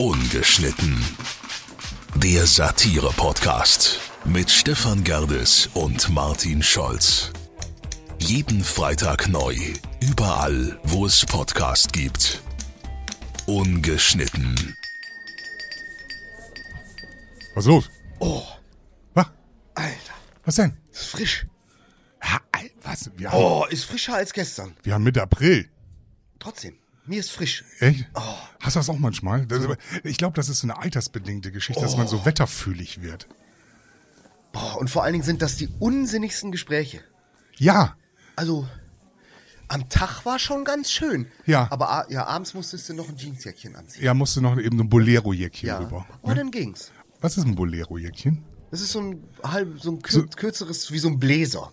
Ungeschnitten. Der Satire-Podcast mit Stefan Gerdes und Martin Scholz. Jeden Freitag neu, überall, wo es Podcast gibt. Ungeschnitten. Was ist los? Oh, Was? Alter, Was denn? ist frisch. Ja, was? Ist frischer als gestern. Wir haben Mitte April. Trotzdem, mir ist frisch. Echt? Hast du das auch manchmal? Ich glaube, das ist so eine altersbedingte Geschichte, dass man so wetterfühlig wird. Und vor allen Dingen sind das die unsinnigsten Gespräche. Ja. Also, am Tag war schon ganz schön. Ja. Aber abends musstest du noch ein Jeansjäckchen anziehen. Ja, musste noch eben so ein Bolero-Jäckchen Ja. rüber. Aber dann ging's. Was ist ein Bolero-Jäckchen? Das ist so ein kürzeres, wie so ein Bläser.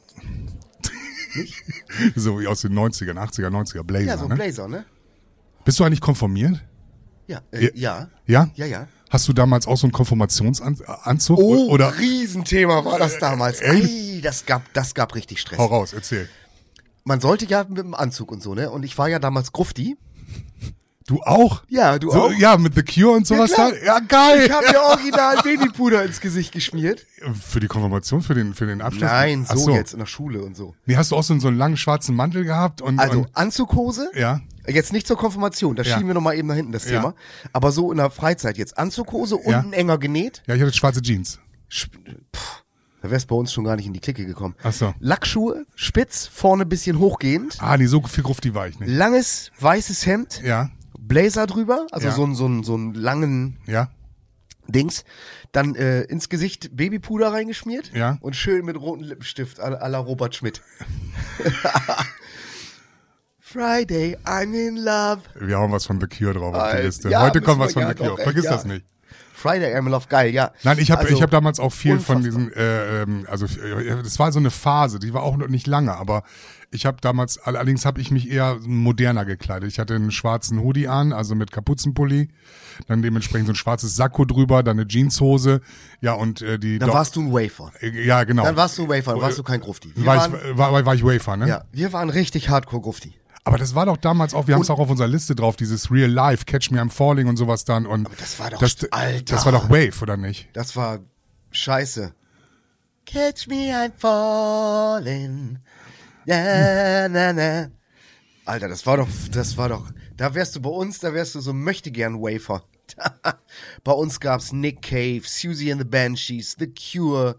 So wie aus den 90ern, 80er, 90er Blazer, Ja, so ein ne? Bläser, ne? Bist du eigentlich konformiert? Ja. Ja. Ja? Ja? Ja. Hast du damals auch so einen Konfirmationsanzug? Oh, Oder? Riesenthema war das damals. echt? Ey, das gab richtig Stress. Hau raus, erzähl. Man sollte ja mit dem Anzug und so, ne? Und ich war ja damals Grufti. Du auch? Ja, du So, auch? ja, mit The Cure und sowas klar. da? Ja, geil! Ich habe mir original Babypuder ins Gesicht geschmiert. Für die Konfirmation, für den Abschluss? Nein, Ach so jetzt in der Schule und so. Nee, hast du auch so einen langen schwarzen Mantel gehabt? Also und, Anzughose, ja, jetzt nicht zur Konfirmation, das Ja. schieben wir nochmal eben nach hinten, das Ja. Thema. Aber so in der Freizeit jetzt Anzughose, Ja. unten enger genäht. ja, ich hatte schwarze Jeans. Da wär's bei uns schon gar nicht in die Clique gekommen. Ach so. Lackschuhe, spitz, vorne ein bisschen hochgehend. Ah, nee, so viel Grufti war ich nicht. Langes, weißes Hemd, Ja, Blazer drüber, also Ja. so einen langen ja, Dings. Dann ins Gesicht Babypuder reingeschmiert. Ja. Und schön mit rotem Lippenstift à la Robert Schmidt. Friday, I'm in love. wir haben was von The Cure drauf auf die Alter, Liste. ja, Heute kommt müssen was von wir- The ja, Cure. doch, echt, Vergiss ja. das nicht. Friday, I'm in love, geil, ja. Nein, ich habe Also, damals auch viel von unfassbar. diesen, das war so eine Phase, die war auch noch nicht lange, aber ich habe damals, allerdings habe ich mich eher moderner gekleidet. Ich hatte einen schwarzen Hoodie an, also mit Kapuzenpulli, dann dementsprechend so ein schwarzes Sakko drüber, dann eine Jeanshose, ja und Dann warst du ein Wafer. ja genau. Dann warst du ein Wafer, dann warst du kein Grufti. war ich Wafer, ne? Ja, wir waren richtig Hardcore-Grufti. Aber das war doch damals auch, wir haben es auch auf unserer Liste drauf, dieses Real Life, Catch Me I'm Falling und sowas dann. Und Aber das war doch, das Alter. war doch Wave, oder nicht? Das war scheiße. Catch me, I'm falling. Na, na, na. Alter, das war doch, da wärst du bei uns, da wärst du so möchtegern Wafer. Bei uns gab's Nick Cave, Susie and the Banshees, The Cure,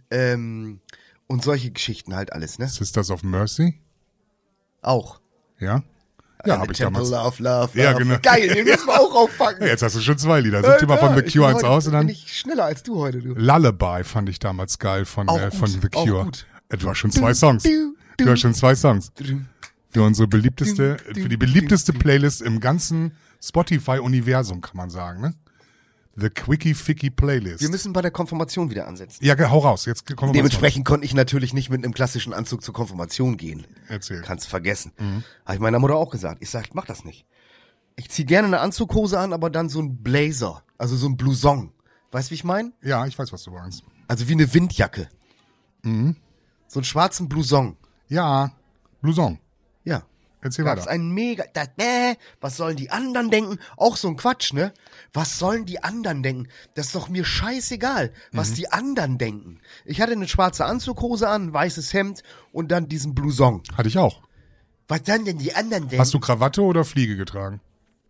und solche Geschichten halt alles, ne? Sisters of Mercy? Auch. Ja? Ja, And habe the ich Temple damals. Love. Ja, genau. Geil, den müssen wir auch aufpacken. Ja, jetzt hast du schon zwei Lieder. Such dir mal von The Ich Cure bin eins heute- aus und dann bin ich schneller als du heute, du. Lullaby fand ich damals geil von Auch von gut, The auch Cure. gut. Du hast schon zwei Songs. Du hast schon zwei Songs. Für unsere für die beliebteste Playlist im ganzen Spotify-Universum, kann man sagen, ne? The Quickie Ficky Playlist. Wir müssen bei der Konfirmation wieder ansetzen. Ja, hau raus. Jetzt kommen wir mal Dementsprechend konnte ich natürlich nicht mit einem klassischen Anzug zur Konfirmation gehen. Erzähl. Kannst vergessen. Habe ich meiner Mutter auch gesagt. Ich sag, mach das nicht. Ich zieh gerne eine Anzughose an, aber dann so ein Blazer. Also so ein Blouson. Weißt du, wie ich meine? Ja, ich weiß, was du meinst. Also wie eine Windjacke. So einen schwarzen Blouson. Ja, Blouson. Ja. Erzähl Gab's weiter. ein mega, was sollen die anderen denken? Auch so ein Quatsch, ne? Was sollen die anderen denken? Das ist doch mir scheißegal, was die anderen denken. Ich hatte eine schwarze Anzughose an, ein weißes Hemd und dann diesen Blouson. Hatte ich auch. Was sollen denn die anderen denken? Hast du Krawatte oder Fliege getragen?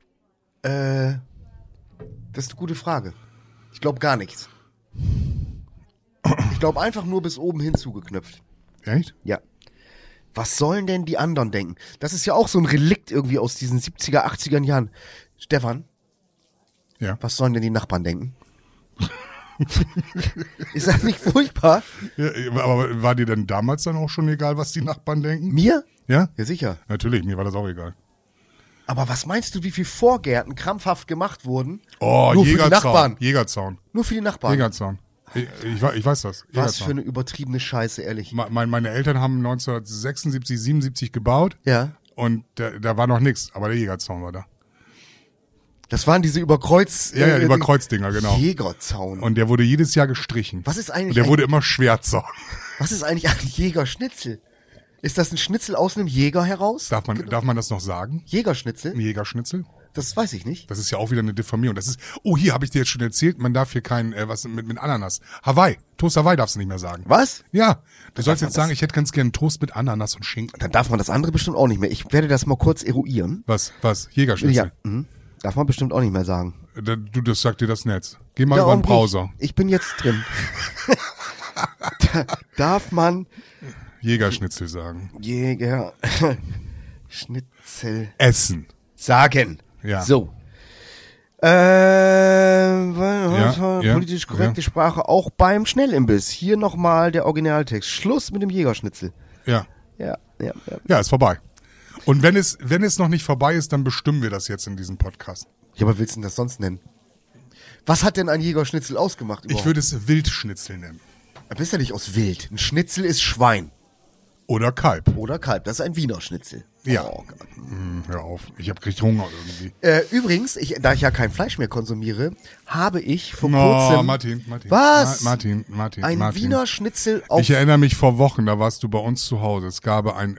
Das ist eine gute Frage. Ich glaube gar nichts. Ich glaube einfach nur bis oben hin zugeknöpft. Echt? Ja. Was sollen denn die anderen denken? Das ist ja auch so ein Relikt irgendwie aus diesen 70er, 80er Jahren. Stefan, Ja. was sollen denn die Nachbarn denken? Ist das nicht furchtbar? Ja, aber war dir denn damals dann auch schon egal, was die Nachbarn denken? Mir? Ja? Ja, sicher. Natürlich, mir war das auch egal. Aber was meinst du, wie viel Vorgärten krampfhaft gemacht wurden? Oh, Nur für die Jägerzaun. Nachbarn. Jägerzaun. Nur für die Nachbarn. Jägerzaun. Ich weiß das. Was Jägerzaun. für eine übertriebene Scheiße, ehrlich. Meine Eltern haben 1976, 77 gebaut Ja. und da war noch nichts, aber der Jägerzaun war da. Das waren diese Überkreuz... Ja, Überkreuzdinger, genau. Jägerzaun. Und der wurde jedes Jahr gestrichen. Was ist eigentlich Und der wurde immer Schwärzaun. Was ist eigentlich ein Jägerschnitzel? Ist das ein Schnitzel aus einem Jäger heraus? Darf man das noch sagen? Jägerschnitzel? Ein Jägerschnitzel? Das weiß ich nicht. Das ist ja auch wieder eine Diffamierung. Das ist, hier habe ich dir jetzt schon erzählt, man darf hier kein, was mit Ananas. Hawaii. Toast Hawaii darfst du nicht mehr sagen. Was? Ja. Du sollst jetzt sagen, ich hätte ganz gerne Toast mit Ananas und Schinken. Dann darf man das andere bestimmt auch nicht mehr. Ich werde das mal kurz eruieren. Was? Jägerschnitzel? Ja, darf man bestimmt auch nicht mehr sagen. Das sagt dir das Netz. Geh mal über den Browser. Ich bin jetzt drin. Darf man Jägerschnitzel sagen. Schnitzel Essen. sagen. Ja. So. Politisch korrekte Sprache auch beim Schnellimbiss. Hier nochmal der Originaltext. Schluss mit dem Jägerschnitzel. Ja. Ja. Ja, ist vorbei. Und wenn es noch nicht vorbei ist, dann bestimmen wir das jetzt in diesem Podcast. Ja, aber willst du das sonst nennen? Was hat denn ein Jägerschnitzel ausgemacht überhaupt? Ich würde es Wildschnitzel nennen. Du bist ja nicht aus Wild. Ein Schnitzel ist Schwein. Oder Kalb. Das ist ein Wiener Schnitzel. Ja. Oh Gott. Hör auf, ich krieg Hunger irgendwie. Übrigens, da ich ja kein Fleisch mehr konsumiere, habe ich vor kurzem... Martin. Was? Martin. Ein Wiener Schnitzel auf... Ich erinnere mich vor Wochen, da warst du bei uns zu Hause. Es gab eine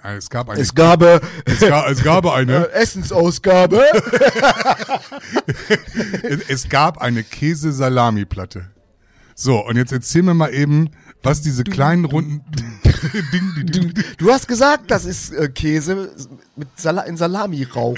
Essensausgabe. Es gab eine Käse-Salami-Platte. So, und jetzt erzähl mir mal eben, was diese kleinen runden... Du hast gesagt, das ist Käse in Salami-Rauch.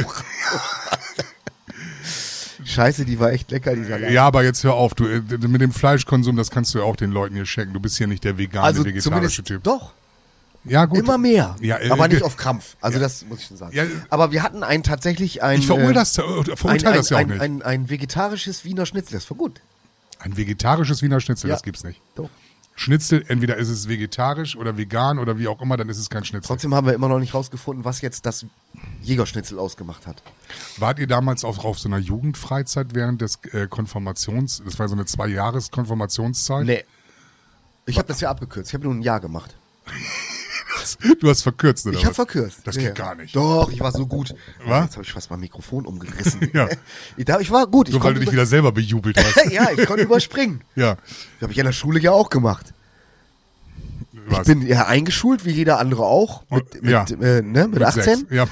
Scheiße, die war echt lecker, die Salami. Ja, aber jetzt hör auf, du mit dem Fleischkonsum, das kannst du ja auch den Leuten hier schenken. Du bist hier nicht der vegane, vegetarische Typ. Doch. Ja, gut. Immer mehr. Ja, aber nicht auf Krampf. Also das muss ich schon sagen. Ja, aber wir hatten verurteile ich verurteile das ja auch nicht. Ein vegetarisches Wiener Schnitzel, das war gut. Ein vegetarisches Wiener Schnitzel, das gibt's nicht. Doch. Schnitzel, entweder ist es vegetarisch oder vegan oder wie auch immer, dann ist es kein Schnitzel. Trotzdem haben wir immer noch nicht rausgefunden, was jetzt das Jägerschnitzel ausgemacht hat. Wart ihr damals auf so einer Jugendfreizeit während des das war so eine 2-Jahres-Konfirmationszeit? Nee. Ich habe das ja abgekürzt. Ich habe nur ein Jahr gemacht. Du hast verkürzt, oder? Ich habe verkürzt. Das geht gar nicht. Doch, ich war so gut. Was? Jetzt habe ich fast mein Mikrofon umgerissen. Ja. Ich war gut. Nur weil du dich wieder selber bejubelt hast. Ja, ich konnte überspringen. Ja. Das habe ich in der Schule ja auch gemacht. Was? Ich bin ja eingeschult, wie jeder andere auch. Mit 18. 6. Ja.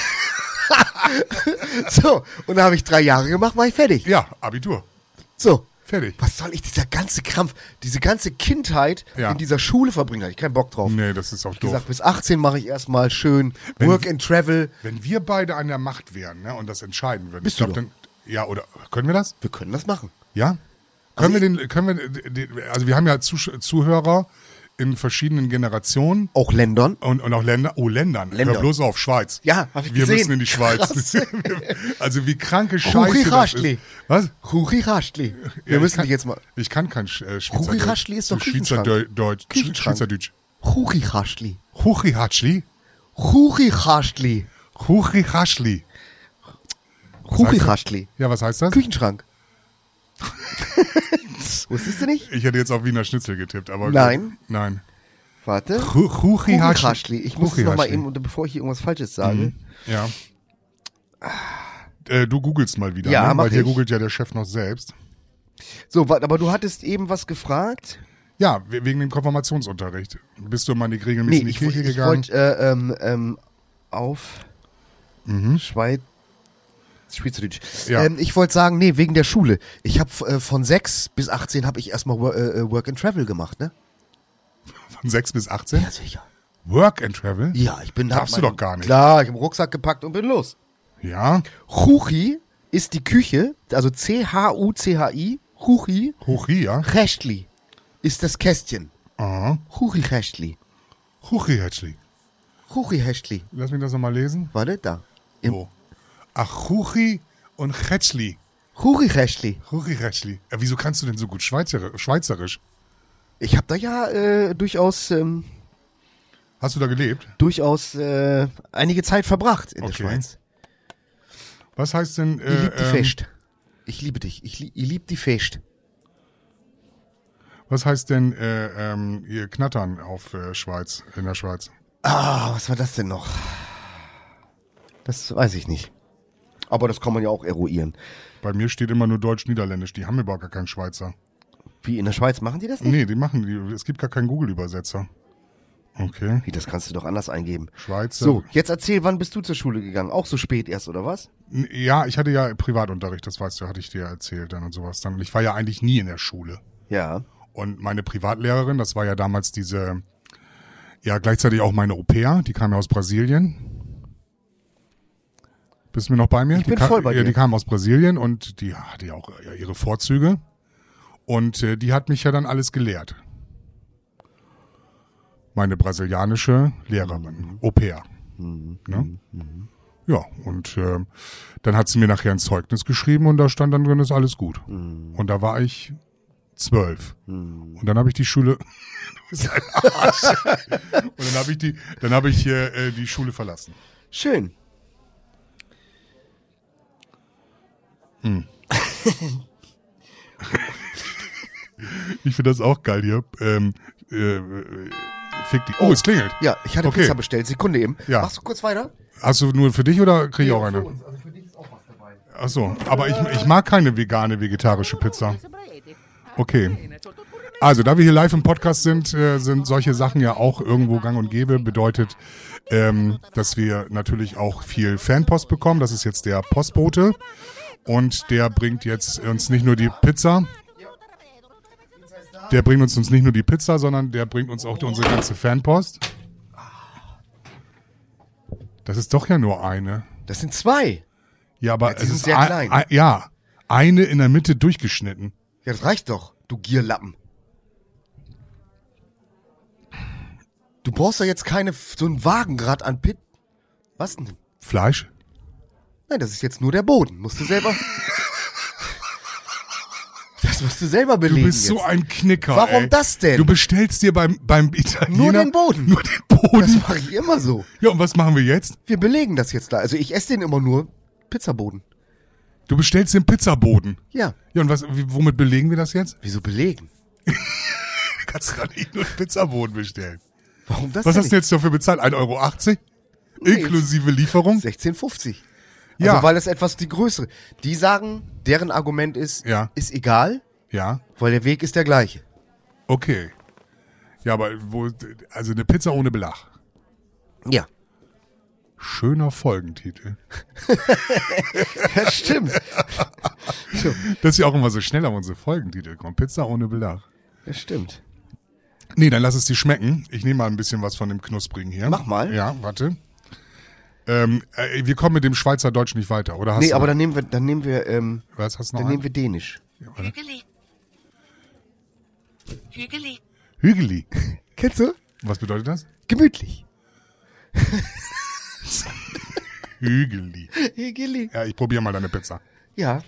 So, und da habe ich 3 Jahre gemacht, war ich fertig. Ja, Abitur. So. Fertig. Was soll ich dieser ganze Krampf, diese ganze Kindheit in dieser Schule verbringen? Da hatte ich keinen Bock drauf. Nee, das ist auch doof. Wie gesagt, bis 18 mache ich erstmal schön Work and Travel. Wenn wir beide an der Macht wären, ne, und das entscheiden würden. Bist du doch. Ja, oder können wir das? Wir können das machen. Ja? Also wir haben ja Zuhörer in verschiedenen Generationen. Auch Ländern. Und auch Länder. Oh, Ländern. Hör bloß auf, Schweiz. Ja, hab ich wir gesehen. Wir müssen in die Schweiz. Also wie kranke Scheiße Ruchi das Raschli. ist. Was? Ruchi Raschli. Wir müssen dich jetzt mal... Ich kann kein Schweizerdeutsch. Ruchi Raschli ist doch Küchenschrank. Schweizerdeutsch. Ruchi Raschli. Ruchi Raschli? Ruchi Raschli. Ruchi Raschli. Ruchi Raschli. Ja, was heißt das? Küchenschrank. Wusstest du nicht? Ich hätte jetzt auf Wiener Schnitzel getippt, aber... Nein. Nein. Warte. Ruchi Raschli. Ich muss es nochmal eben, bevor ich hier irgendwas Falsches sage. Ja. Du googelst mal wieder, ja, ne? Weil hier googelt ja der Chef noch selbst. So, aber du hattest eben was gefragt? Ja, wegen dem Konfirmationsunterricht. Bist du mal regelmäßig in die Kirche gegangen? Ich wollte auf Schweizerdeutsch. Ja. Ich wollte sagen, nee, wegen der Schule. Ich habe von 6 bis 18 habe ich erstmal Work and Travel gemacht, ne? Von 6 bis 18? Ja, sicher. Work and Travel? Ja, ich bin... Darfst du doch gar nicht. Klar, ich habe einen Rucksack gepackt und bin los. Ja? Chuchi ist die Küche, also C-H-U-C-H-I, Chuchi. Chuchi, ja? Rechtli ist das Kästchen. Aha. Chuchi Rechtli. Chuchi Rechtli. Chuchi Rechtli. Lass mich das nochmal lesen. Warte, da. Wo? Ach, Chuchi und Rechtli. Chuchi Rechtli. Chuchi Rechtli. Ja, wieso kannst du denn so gut Schweizerisch? Ich habe da ja durchaus... Hast du da gelebt? Durchaus einige Zeit verbracht in der Schweiz. Was heißt denn... ich liebe die Fest. Ich liebe dich. Ich liebe die Fest. Was heißt denn ihr Knattern auf Schweiz, in der Schweiz? Ah, was war das denn noch? Das weiß ich nicht. Aber das kann man ja auch eruieren. Bei mir steht immer nur Deutsch-Niederländisch. Die haben überhaupt gar keinen Schweizer. Wie, in der Schweiz machen die das nicht? Nee, es gibt gar keinen Google-Übersetzer. Okay. Wie, das kannst du doch anders eingeben. Schweizer. So, jetzt erzähl, wann bist du zur Schule gegangen? Auch so spät erst, oder was? Ja, ich hatte ja Privatunterricht, das weißt du, hatte ich dir erzählt dann und sowas. Dann, ich war ja eigentlich nie in der Schule. Ja. Und meine Privatlehrerin, das war ja damals diese, ja, gleichzeitig auch meine Au-pair, die kam ja aus Brasilien. Bist du mir noch bei mir? Ich bin voll bei dir. Ja, die kam aus Brasilien und die hatte ja auch ihre Vorzüge. Und die hat mich ja dann alles gelehrt. Meine brasilianische Lehrerin, Au-pair. Ne? Ja, und dann hat sie mir nachher ein Zeugnis geschrieben und da stand dann drin, ist alles gut. Und da war ich 12. Und dann habe ich die Schule... Du bist ein Arsch. Und dann habe ich die Schule verlassen. Schön. Ich finde das auch geil hier. Fick die. Oh, es klingelt. Ja, ich hatte Okay. Pizza bestellt. Sekunde eben. Ja. Machst du kurz weiter? Hast du nur für dich oder kriege ich auch eine? Also für dich ist auch was dabei. Ach so, aber ich mag keine vegetarische Pizza. Okay. Also, da wir hier live im Podcast sind solche Sachen ja auch irgendwo gang und gäbe. Bedeutet, dass wir natürlich auch viel Fanpost bekommen. Das ist jetzt der Postbote. Und der bringt jetzt uns nicht nur die Pizza. Der bringt uns nicht nur die Pizza, sondern der bringt uns auch unsere ganze Fanpost. Das ist doch ja nur eine. Das sind zwei. Ja, aber die es sind ist sehr klein. Ja, eine in der Mitte durchgeschnitten. Ja, das reicht doch, du Gierlappen. Du brauchst ja jetzt so einen Wagenrad an Pit. Was denn? Fleisch? Nein, das ist jetzt nur der Boden. Musst du selber... Das musst du selber belegen. Du bist so jetzt. ein Knicker. Warum ey. das denn? Du bestellst dir beim Italiener Nur den Boden. Nur den Boden. Das mache ich immer so. Ja, und was machen wir jetzt? Wir belegen das jetzt da. Also ich esse den immer nur Pizzaboden. Du bestellst den Pizzaboden. Ja. Ja, und womit belegen wir das jetzt? Wieso belegen? Kannst du doch nicht nur den Pizzaboden bestellen. Warum das Was denn hast du jetzt dafür bezahlt? 1,80 Euro? Inklusive Lieferung? 16,50. Ja. Also weil das etwas die größere. Die sagen, deren Argument ist, Ja. ist egal, Ja, weil der Weg ist der gleiche. okay. Ja, aber also eine Pizza ohne Belag. Ja. Schöner Folgentitel. Das stimmt. Das ist ja auch immer so schnell auf unsere Folgentitel kommt. Pizza ohne Belag. Das stimmt. Nee, dann lass es dir schmecken. Ich nehme mal ein bisschen was von dem Knusprigen hier. Mach mal. Ja, warte. Wir kommen mit dem Schweizerdeutsch nicht weiter, oder hast Nee, du? aber dann nehmen wir Was hast du noch? nehmen wir Dänisch. Hügeli. Hügeli. Hügeli. Kennst du? Was bedeutet das? Gemütlich. Hügeli. Hügeli. Ja, ich probiere mal deine Pizza. Ja.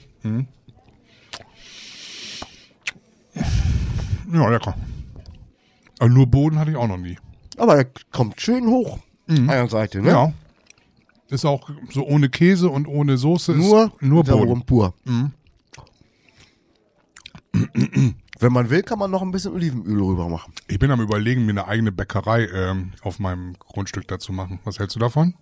Ja, lecker. Aber nur Boden hatte ich auch noch nie. Aber er kommt schön hoch. An der Seite, ne? Ja. Ist auch so ohne Käse und ohne Soße. Nur Boden. pur. Wenn man will, kann man noch ein bisschen Olivenöl rüber machen. Ich bin am Überlegen, mir eine eigene Bäckerei auf meinem Grundstück dazu machen. Was hältst du davon?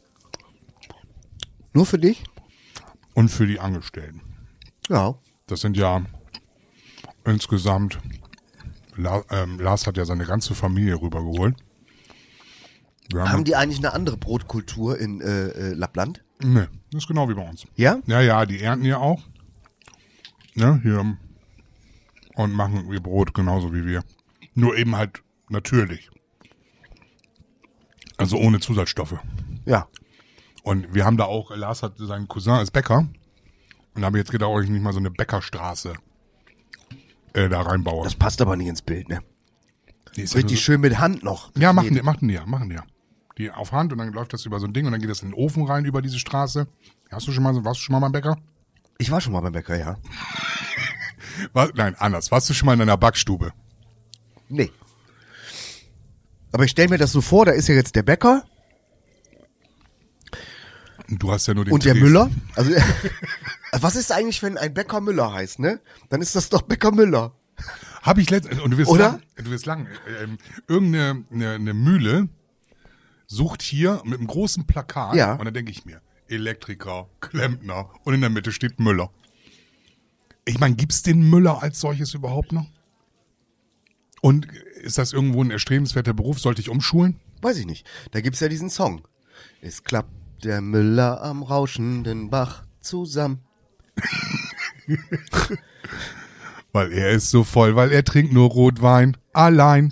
Nur für dich? Und für die Angestellten. Ja. Das sind ja insgesamt, Lars hat ja seine ganze Familie rübergeholt. Wir Haben die eigentlich eine andere Brotkultur in Lappland? Nee, das ist genau wie bei uns. Ja? Ja, die ernten ja auch. Ne, hier. Und machen ihr Brot genauso wie wir. Nur eben halt natürlich. Also ohne Zusatzstoffe. Ja. Und wir haben da auch, Lars hat seinen Cousin als Bäcker. Und da habe ich jetzt gedacht, ob ich nicht mal so eine Bäckerstraße da reinbaue. Das passt aber nicht ins Bild, ne? Die ist Richtig so, schön mit Hand noch. ja, machen die ja. Die auf Hand und dann läuft das über so ein Ding und dann geht das in den Ofen rein über diese Straße. Warst du schon mal beim Bäcker? Ich war schon mal beim Bäcker, ja. Nein, anders. Warst du schon mal in einer Backstube? Nee. Aber ich stelle mir das so vor, da ist ja jetzt der Bäcker Du hast ja nur den und der Tresen. Müller. Also, was ist eigentlich, wenn ein Bäcker Müller heißt, ne? Dann ist das doch Bäcker Müller. Hab ich letztens, und du wirst Oder? lang. Irgendeine eine Mühle sucht hier mit einem großen Plakat. Ja. Und dann denke ich mir, Elektriker, Klempner und in der Mitte steht Müller. Ich meine, gibt's den Müller als solches überhaupt noch? Und ist das irgendwo ein erstrebenswerter Beruf? Sollte ich umschulen? Weiß ich nicht. Da gibt's ja diesen Song. Es klappt der Müller am rauschenden Bach zusammen. Weil er ist so voll, weil er trinkt nur Rotwein. Allein.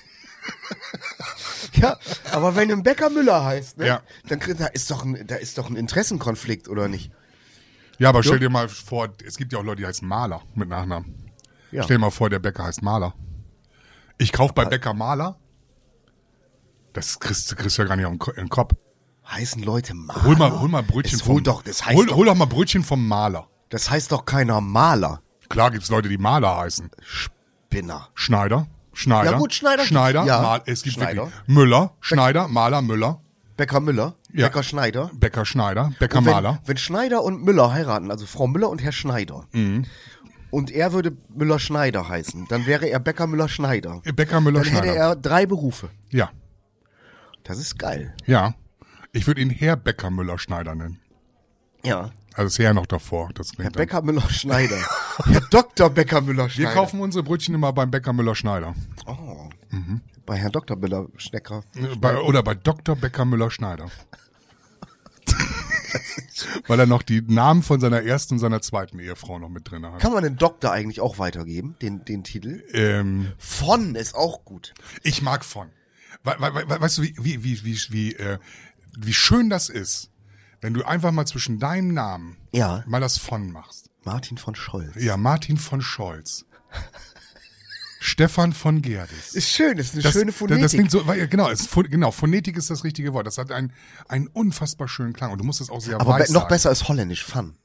Ja, aber wenn ein Bäcker Müller heißt, ne? Ja. Dann da ist doch ein Interessenkonflikt, oder nicht? Ja, aber stell dir mal vor, es gibt ja auch Leute, die heißen Maler mit Nachnamen. Ja. Stell dir mal vor, der Bäcker heißt Maler. Ich kaufe bei Bäcker Maler. Das kriegst du ja gar nicht in den Kopf. Heißen Leute Maler? Hol mal Brötchen vom... Hol doch mal Brötchen vom Maler. Das heißt doch keiner Maler. Klar gibt's Leute, die Maler heißen. Spinner. Schneider. Ja gut, Schneider gibt's. Ja. Es gibt Schneider. wirklich Müller, Schneider, Maler, Müller. Bäcker Müller. Ja. Bäcker Schneider. Bäcker Schneider, Bäcker Und Maler. wenn Schneider und Müller heiraten, also Frau Müller und Herr Schneider, und er würde Müller-Schneider heißen, dann wäre er Bäcker Müller-Schneider. Bäcker Müller Dann Schneider. hätte er 3 Berufe. Ja, Das ist geil. ja. Ich würde ihn Herr Bäcker Müller Schneider nennen. Ja. Also das Herr noch davor. Das Herr klingt Bäcker Müller-Schneider. Herr Dr. Bäcker Müller-Schneider. Wir kaufen unsere Brötchen immer beim Bäcker Müller Schneider. Oh. Bei Herrn Dr. Müller-Schnecker. Oder bei Dr. Bäcker Müller Schneider. Weil er noch die Namen von seiner ersten und seiner zweiten Ehefrau noch mit drin hat. Kann man den Doktor eigentlich auch weitergeben, den Titel? Von ist auch gut. Ich mag von. Weißt du, wie schön das ist, wenn du einfach mal zwischen deinem Namen Ja. mal das von machst. Martin von Scholz. Ja, Martin von Scholz. Stefan von Gerdes. Ist schön, ist eine schöne Phonetik. Das klingt so, genau, Phonetik ist das richtige Wort. Das hat einen unfassbar schönen Klang und du musst es auch sehr Aber weiß noch sagen. besser ist holländisch, Fun.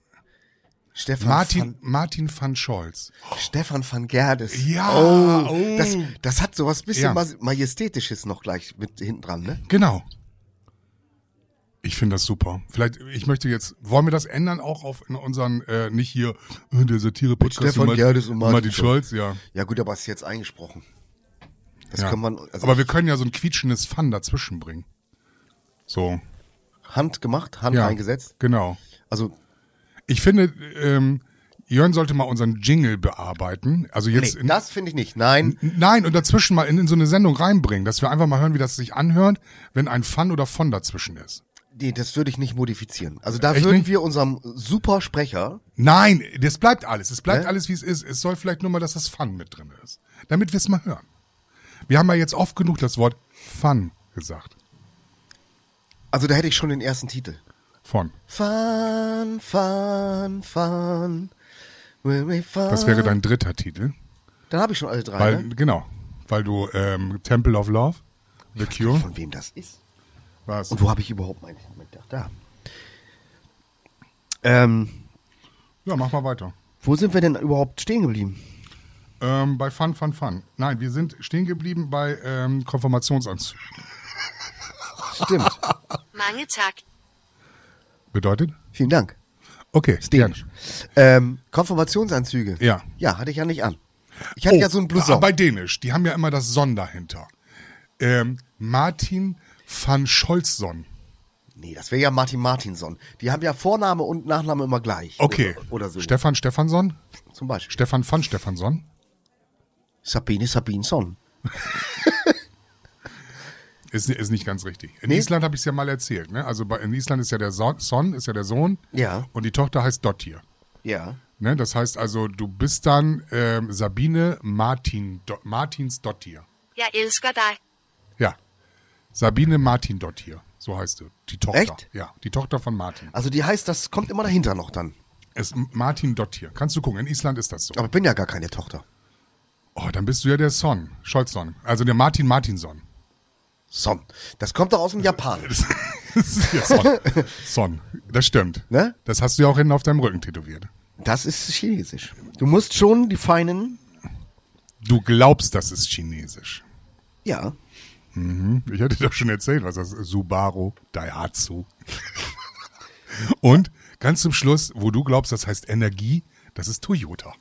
Martin van Scholz. Stefan van Gerdes. Ja, Oh, das hat sowas bisschen Ja. Majestätisches noch gleich mit hinten dran, ne? Genau. Ich finde das super. Wollen wir das ändern auch in unseren, nicht hier, der Satire-Podcast Stefan Gerdes und Martin Scholz, ja. Ja gut, aber es ist jetzt eingesprochen. Das Ja. kann man, also Aber wir können ja so ein quietschendes Fun dazwischen bringen. So. Hand gemacht, Hand Ja, eingesetzt. genau. Also, Ich finde, Jörn sollte mal unseren Jingle bearbeiten. Also jetzt nee, das finde ich nicht. Nein. Nein, und dazwischen mal in so eine Sendung reinbringen, dass wir einfach mal hören, wie das sich anhört, wenn ein Fun oder von dazwischen ist. Nee, das würde ich nicht modifizieren. Also da Echt würden nicht? wir unserem super Sprecher, Nein, das bleibt alles. Es bleibt Hä? alles, wie es ist. Es soll vielleicht nur mal, dass das Fun mit drin ist. Damit wir es mal hören. Wir haben ja jetzt oft genug das Wort Fun gesagt. also da hätte ich schon den ersten Titel. Von. Fun, fun, fun. Will we fun. Das wäre dein dritter Titel. Dann habe ich schon alle 3. Weil, ne? genau. Weil du Temple of Love, The Cure, Von wem das ist? warst. Und wo habe ich überhaupt meinen Moment? Da. Ja, mach mal weiter. Wo sind wir denn überhaupt stehen geblieben? Bei Fun. Nein, wir sind stehen geblieben bei Konfirmationsanzügen. Stimmt. Mange tak. Bedeutet? Vielen Dank. Okay, gerne. Konfirmationsanzüge. Ja. Ja, hatte ich ja nicht an. Ich hatte ja so ein Blouson. Bei Dänisch, die haben ja immer das Son dahinter. Martin van Scholzson. Nee, das wäre ja Martin Martinson. Die haben ja Vorname und Nachname immer gleich. Okay. Oder so. Stefan Stefansson? Zum Beispiel. Stefan van Stefansson? Sabinson. Ist nicht ganz richtig. In Nee? Island habe ich es ja mal erzählt. Ne? Also in Island ist ja der Son, ist ja der Sohn. Ja. Und die Tochter heißt Dottir. Ja. Ne? Das heißt also, du bist dann Sabine Martins Dottir. Jeg elsker dig. Ja. Sabine Martin Dottir. So heißt du. Die Tochter. Echt? Ja, die Tochter von Martin. Also die heißt, das kommt immer dahinter noch dann. Es ist Martin Dottir. Kannst du gucken, in Island ist das so. Aber ich bin ja gar keine Tochter. Oh, dann bist du ja der Son, Scholzson. Also der Martin Martinson. Son. Das kommt doch aus dem Japanischen. Das ist ja Son. Son. Das stimmt. Ne? Das hast du ja auch hinten auf deinem Rücken tätowiert. Das ist Chinesisch. Du musst schon die feinen... Du glaubst, das ist Chinesisch. Ja. Ich hatte doch schon erzählt, was das ist. Subaru, Daihatsu. Und ganz zum Schluss, wo du glaubst, das heißt Energie, das ist Toyota.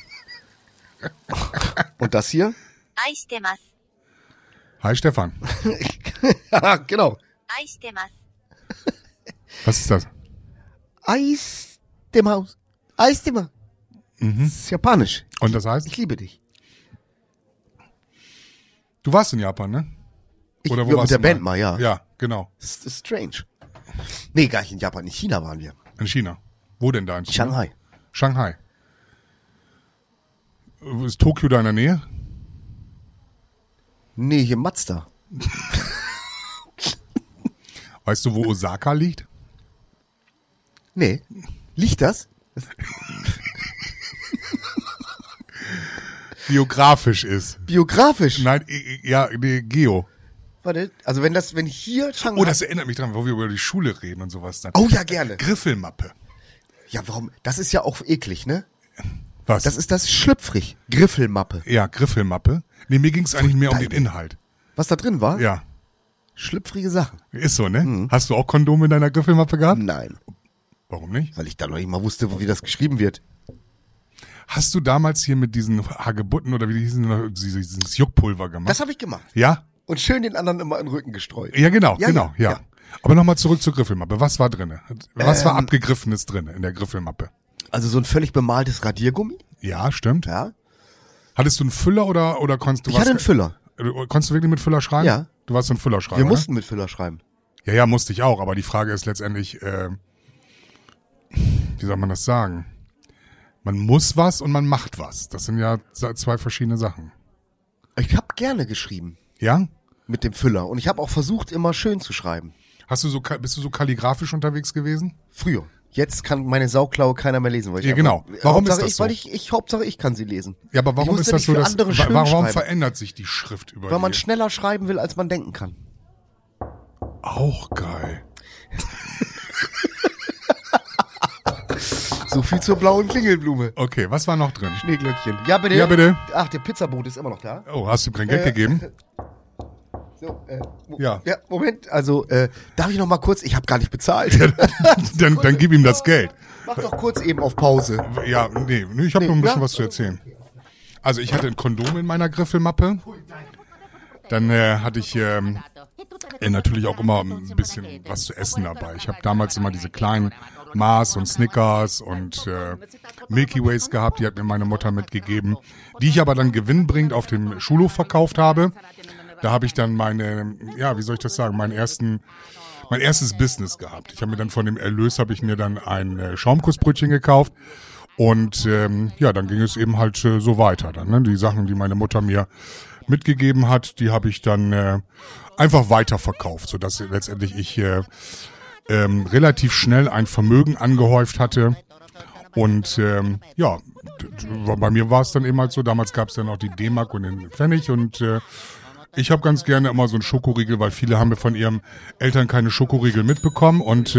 Und das hier? 愛してます。 Hi Stefan. Ja, genau. 愛してます。 Was ist das? Eis dem Haus. Eis dem Haus. Das ist japanisch. Und das heißt? Ich liebe dich. Du warst in Japan, ne? Oder wo mit warst der du Band mal, ja. Ja, genau. Das ist strange. Nee, gar nicht in Japan, in China waren wir. In China. Wo denn da in China? Shanghai. Shanghai. Ist Tokio da in der Nähe? Nee, hier Mazda. Weißt du, wo Osaka liegt? Nee. Liegt das? Geografisch ist. Biografisch? Nein, ja, nee, Geo. Warte, also wenn hier Shanghai... Oh, das erinnert mich dran, wo wir über die Schule reden und sowas dann. Oh ja, gerne. Griffelmappe. Ja, warum? Das ist ja auch eklig, ne? Was? Das ist schlüpfrig. Griffelmappe. Ja, Griffelmappe. Nee, mir ging es eigentlich mehr um den Inhalt. Was da drin war? Ja. Schlüpfrige Sachen. Ist so, ne? Hast du auch Kondome in deiner Griffelmappe gehabt? Nein, Warum nicht? weil ich da noch nicht mal wusste, wie das geschrieben wird. Hast du damals hier mit diesen Hagebutten oder wie die hießen, dieses Juckpulver gemacht? Das habe ich gemacht. Ja? Und schön den anderen immer in den Rücken gestreut. Ja, genau, Ja, genau, ja, ja. ja. Aber nochmal zurück zur Griffelmappe. Was war drinne? Was war Abgegriffenes drinne in der Griffelmappe? Also so ein völlig bemaltes Radiergummi. Ja, stimmt. Ja. Hattest du einen Füller oder konntest du Ich hatte einen Füller. Konntest du wirklich mit Füller schreiben? Ja. Du warst so ein Füllerschreiber, Wir ne? mussten mit Füller schreiben. Ja, musste ich auch, aber die Frage ist letztendlich, wie soll man das sagen? Man muss was und man macht was. Das sind ja zwei verschiedene Sachen. Ich habe gerne geschrieben Ja? mit dem Füller. Und ich habe auch versucht, immer schön zu schreiben. Bist du so kalligrafisch unterwegs gewesen? Früher. Jetzt kann meine Sauklaue keiner mehr lesen. Weil ich Ja, genau. Warum ist Hauptsache das so? Hauptsache ich kann sie lesen. Ja, aber Ich warum musste ist das nicht so, für dass, andere schön warum schreiben. verändert sich die Schrift über Weil man die? schneller schreiben will, als man denken kann. Auch geil. So viel zur blauen Klingelblume. Okay, was war noch drin? Schneeglöckchen. Ja, bitte. Ja, bitte. Ach, der Pizzaboot ist immer noch da. Oh, hast du kein Geld gegeben? So, Ja. Ja, Moment. Also, darf ich noch mal kurz? Ich habe gar nicht bezahlt. Dann gib ihm das Geld. Mach doch kurz eben auf Pause. Ja, nee, ich habe noch ein bisschen ja? was zu erzählen. Also ich hatte ein Kondom in meiner Griffelmappe. Dann hatte ich natürlich auch immer ein bisschen was zu essen dabei. Ich habe damals immer diese kleinen Mars und Snickers und Milky Ways gehabt. Die hat mir meine Mutter mitgegeben. Die ich aber dann gewinnbringend auf dem Schulhof verkauft habe. Da habe ich dann mein erstes Business gehabt. Ich habe mir dann von dem Erlös ein Schaumkussbrötchen gekauft. Und dann ging es eben halt so weiter. Dann, ne? Die Sachen, die meine Mutter mir mitgegeben hat, die habe ich dann einfach weiterverkauft, sodass letztendlich ich relativ schnell ein Vermögen angehäuft hatte. Und bei mir war es dann eben halt so, damals gab es ja noch die D-Mark und den Pfennig und ich habe ganz gerne immer so einen Schokoriegel, weil viele haben mir von ihren Eltern keine Schokoriegel mitbekommen und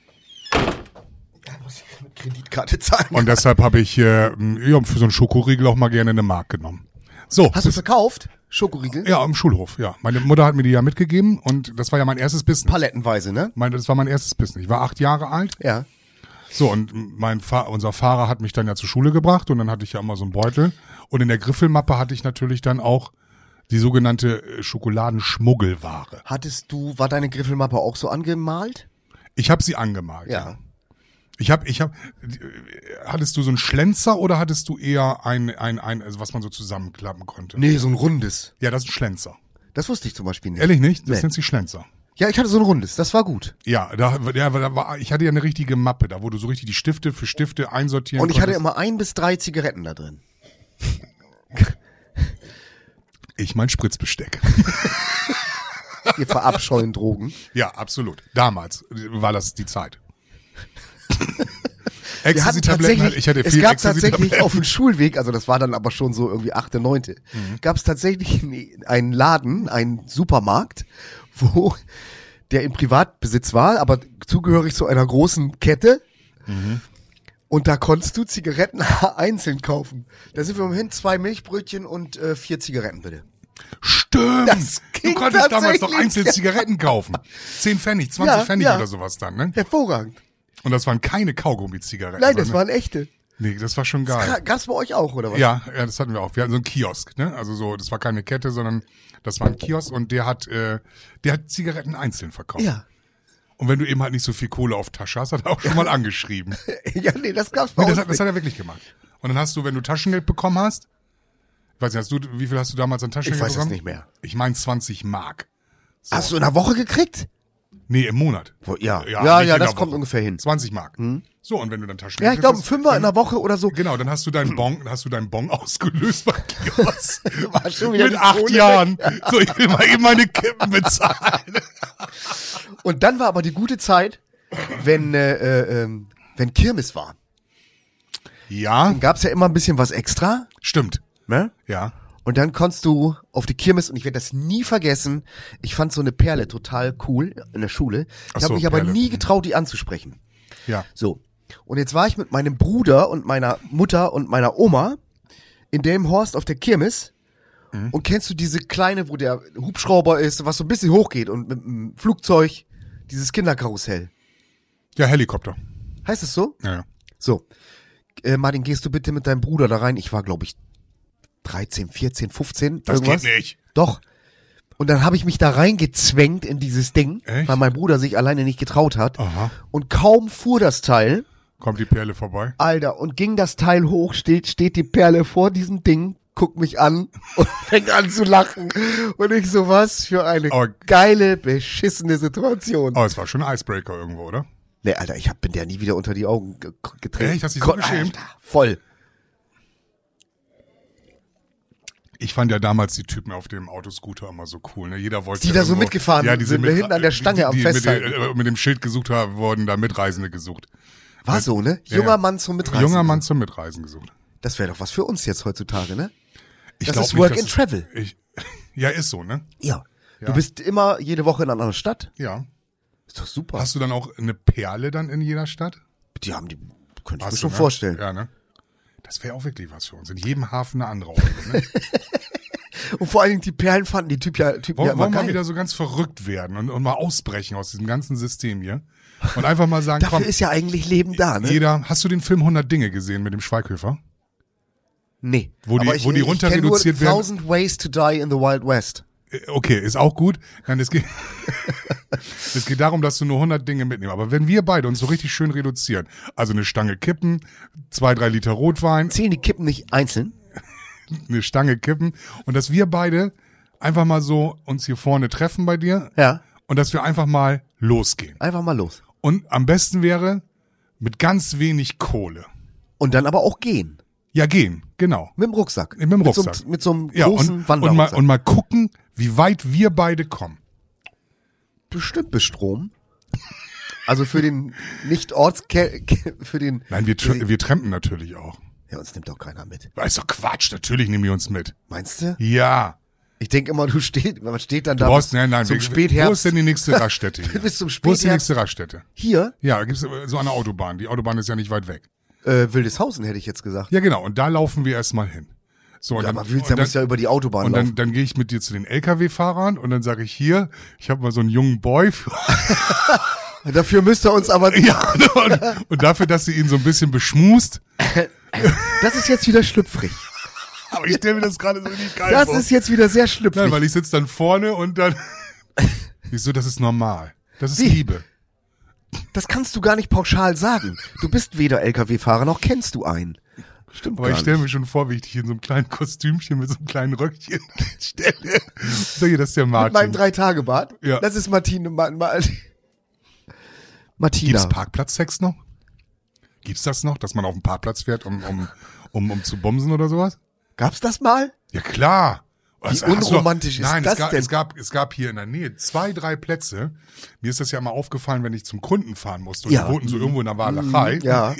Kreditkarte zahlen. und deshalb habe ich für so einen Schokoriegel auch mal gerne eine Mark genommen. So. Hast du verkauft? Schokoriegel? Ja, im Schulhof, ja. Meine Mutter hat mir die ja mitgegeben und das war ja mein erstes Business. Palettenweise, ne? Das war mein erstes Business. Ich war 8 Jahre alt. Ja. So, und unser Fahrer hat mich dann ja zur Schule gebracht und dann hatte ich ja immer so einen Beutel. Und in der Griffelmappe hatte ich natürlich dann auch die sogenannte Schokoladenschmuggelware. War deine Griffelmappe auch so angemalt? Ich habe sie angemalt. Ja. Hattest du so einen Schlenzer oder hattest du eher also was man so zusammenklappen konnte? Nee, so ein rundes. Ja, das ist ein Schlenzer. Das wusste ich zum Beispiel nicht. Ehrlich nicht? Das Nee. nennt sich Schlenzer. Ja, ich hatte so ein rundes. Das war gut. Ja, ich hatte ja eine richtige Mappe, da wo du so richtig die Stifte für Stifte einsortieren Und ich hatte konntest. immer 1 bis 3 Zigaretten da drin. Ich mein Spritzbesteck. Wir verabscheuen Drogen. Ja, absolut. Damals war das die Zeit. Wir hatten Ecstasy-Tabletten, ich hatte es viel gab tatsächlich Ecstasy-Tabletten. auf dem Schulweg, also das war dann aber schon so irgendwie 8., 9., gab es tatsächlich einen Laden, einen Supermarkt, wo der in Privatbesitz war, aber zugehörig zu einer großen Kette. Und da konntest du Zigaretten einzeln kaufen. Da sind wir hin, 2 Milchbrötchen und 4 Zigaretten, bitte. Stimmt. Das Du ging konntest damals noch tatsächlich. einzeln Zigaretten kaufen. 10 Pfennig, 20 Ja, Pfennig ja. oder sowas dann, ne? Hervorragend. Und das waren keine Kaugummi-Zigaretten. Nein, das sondern- waren echte. Nee, das war schon geil. Gab's bei euch auch, oder was? Ja, das hatten wir auch. Wir hatten so einen Kiosk, ne? Also so, das war keine Kette, sondern das war ein Kiosk und der hat Zigaretten einzeln verkauft. Ja. Und wenn du eben halt nicht so viel Kohle auf Tasche hast, hat er auch schon mal angeschrieben. Ja, nee, das gab's bei Nee, uns das nicht. hat er wirklich gemacht. Und dann hast du, wenn du Taschengeld bekommen hast, weiß nicht, wie viel hast du damals an Taschengeld Ich weiß es bekommen? nicht mehr. Ich meine 20 Mark. So. Hast du in einer Woche gekriegt? Nee, im Monat. Ja, nicht ja, in das der kommt Woche. ungefähr hin. 20 Mark. So, und wenn du dann Taschengeld Ja, ich glaube, ein kriegst, Fünfer in einer Woche oder so. Genau, dann hast du deinen Bon ausgelöst beim Kiosk. War schon wieder Mit die 8 Kohle Jahren. So, ich will mal eben meine Kippen bezahlen. Und dann war aber die gute Zeit, wenn Kirmes war. Ja, Dann gab's ja immer ein bisschen was extra, stimmt. ne? Ja. Und dann konntest du auf die Kirmes, und ich werde das nie vergessen, ich fand so eine Perle total cool in der Schule. Ach Ich habe so, mich aber Perle. nie getraut, die anzusprechen. Ja. So. Und jetzt war ich mit meinem Bruder und meiner Mutter und meiner Oma in Delmenhorst auf der Kirmes. Und kennst du diese kleine, wo der Hubschrauber ist, was so ein bisschen hochgeht und mit dem Flugzeug, dieses Kinderkarussell. Ja, Helikopter. Heißt es so? Ja, ja. So. Martin, gehst du bitte mit deinem Bruder da rein? Ich war, glaube ich, 13, 14, 15. Das irgendwas. geht nicht. Doch. Und dann habe ich mich da reingezwängt in dieses Ding, Echt? weil mein Bruder sich alleine nicht getraut hat. Aha. Und kaum fuhr das Teil, Kommt die Perle vorbei. Alter, und ging das Teil hoch, steht die Perle vor diesem Ding, guckt mich an und fängt an zu lachen. Und ich so, was für eine Aber- geile, beschissene Situation. Aber es war schon ein Icebreaker irgendwo, oder? Nee, Alter, bin der nie wieder unter die Augen getreten. Echt? Hast du dich so geschämt? Alter, voll. Ich fand ja damals die Typen auf dem Autoscooter immer so cool. Ne? Jeder wollte Die ja da so irgendwo- mitgefahren ja, die sind, hinten an der Stange am die Festhalten. mit dem Schild gesucht haben, wurden da Mitreisende gesucht. War so, ne? Ja, Junger ja. Mann zum Mitreisen. Junger Mann zum Mitreisen gesucht. Das wäre doch was für uns jetzt heutzutage, ne? Ich Das glaub ist nicht, Work dass and es- Travel. Ja, ist so, ne? Ja. Ja. Du bist immer jede Woche in einer anderen Stadt. Ja. Ist doch super. Hast du dann auch eine Perle dann in jeder Stadt? die könnte ich mir Hast schon du, ne? vorstellen. Ja, ne? Das wäre auch wirklich was für uns. In jedem Hafen eine andere Eule, ne? Und vor allen Dingen die Perlen fanden die Typen ja Wollen immer wir mal geil. wieder so ganz verrückt werden und mal ausbrechen aus diesem ganzen System hier? Und einfach mal sagen, Dafür komm, ist ja eigentlich Leben da, ne? jeder, hast du den Film 100 Dinge gesehen mit dem Schweighöfer? Nee. Wo die- Aber wo die runter kenn nur reduziert werden? 1000 Ways to Die in the Wild West. Okay, ist auch gut. Nein, es geht, es geht darum, dass du nur 100 Dinge mitnimmst. Aber wenn wir beide uns so richtig schön reduzieren, also eine Stange Kippen, 2-3 Liter Rotwein, Zählen die Kippen nicht einzeln? eine Stange Kippen und dass wir beide einfach mal so uns hier vorne treffen bei dir Ja. und dass wir einfach mal losgehen. Einfach mal los. Und am besten wäre mit ganz wenig Kohle. Und dann aber auch gehen. Ja, gehen, genau. Mit dem Rucksack. Mit dem Rucksack. Mit so einem Ja, großen und Wanderrucksack. mal gucken, wie weit wir beide kommen. Bestimmt bis Strom. Also für den nicht für den. Nein, wir trampen natürlich auch. Ja, uns nimmt doch keiner mit. Ist doch Quatsch, natürlich nehmen wir uns mit. Meinst du? Ja. Ich denke immer, man steht dann Du da brauchst, bis nein, zum wo ist Spätherbst. denn die nächste Raststätte hier? Bis zum Wo ist die Spätherbst. nächste Raststätte? Hier, Ja, da gibt's so eine Autobahn. Die Autobahn ist ja nicht weit weg. Wildeshausen hätte ich jetzt gesagt. Ja, genau. Und da laufen wir erstmal hin. So, und Ja, dann, aber Wilster muss ja über die Autobahn und laufen. dann gehe ich mit dir zu den LKW-Fahrern und dann sage ich hier, ich habe mal so einen jungen Boy für, Dafür müsst ihr uns aber... ja, und dafür, dass sie ihn so ein bisschen beschmust. Das ist jetzt wieder schlüpfrig. Aber ich stelle mir das gerade so nicht geil Das vor. ist jetzt wieder sehr schlüpfrig. Nein, weil ich sitze dann vorne und dann, ich so, das ist normal. Das ist Wie? Liebe. Das kannst du gar nicht pauschal sagen. Du bist weder LKW-Fahrer noch kennst du einen. Stimmt Aber ich gar stelle nicht. mir schon vor, wie ich dich in so einem kleinen Kostümchen mit so einem kleinen Röckchen stelle. Sag ich, das ist der Mit meinem Martin. 3-Tage-Bad. Ja. Das ist Martina. Martina. Gibt's Parkplatzsex noch? Gibt's das noch, dass man auf den Parkplatz fährt, um zu bumsen oder sowas? Gab's das mal? Ja, klar. Wie Hast du noch- unromantisch ist Nein, das denn? es gab hier in der Nähe 2, 3 Plätze. Mir ist das ja mal aufgefallen, wenn ich zum Kunden fahren musste. Und Ja. die wohnten so irgendwo in der Walachei. Ja.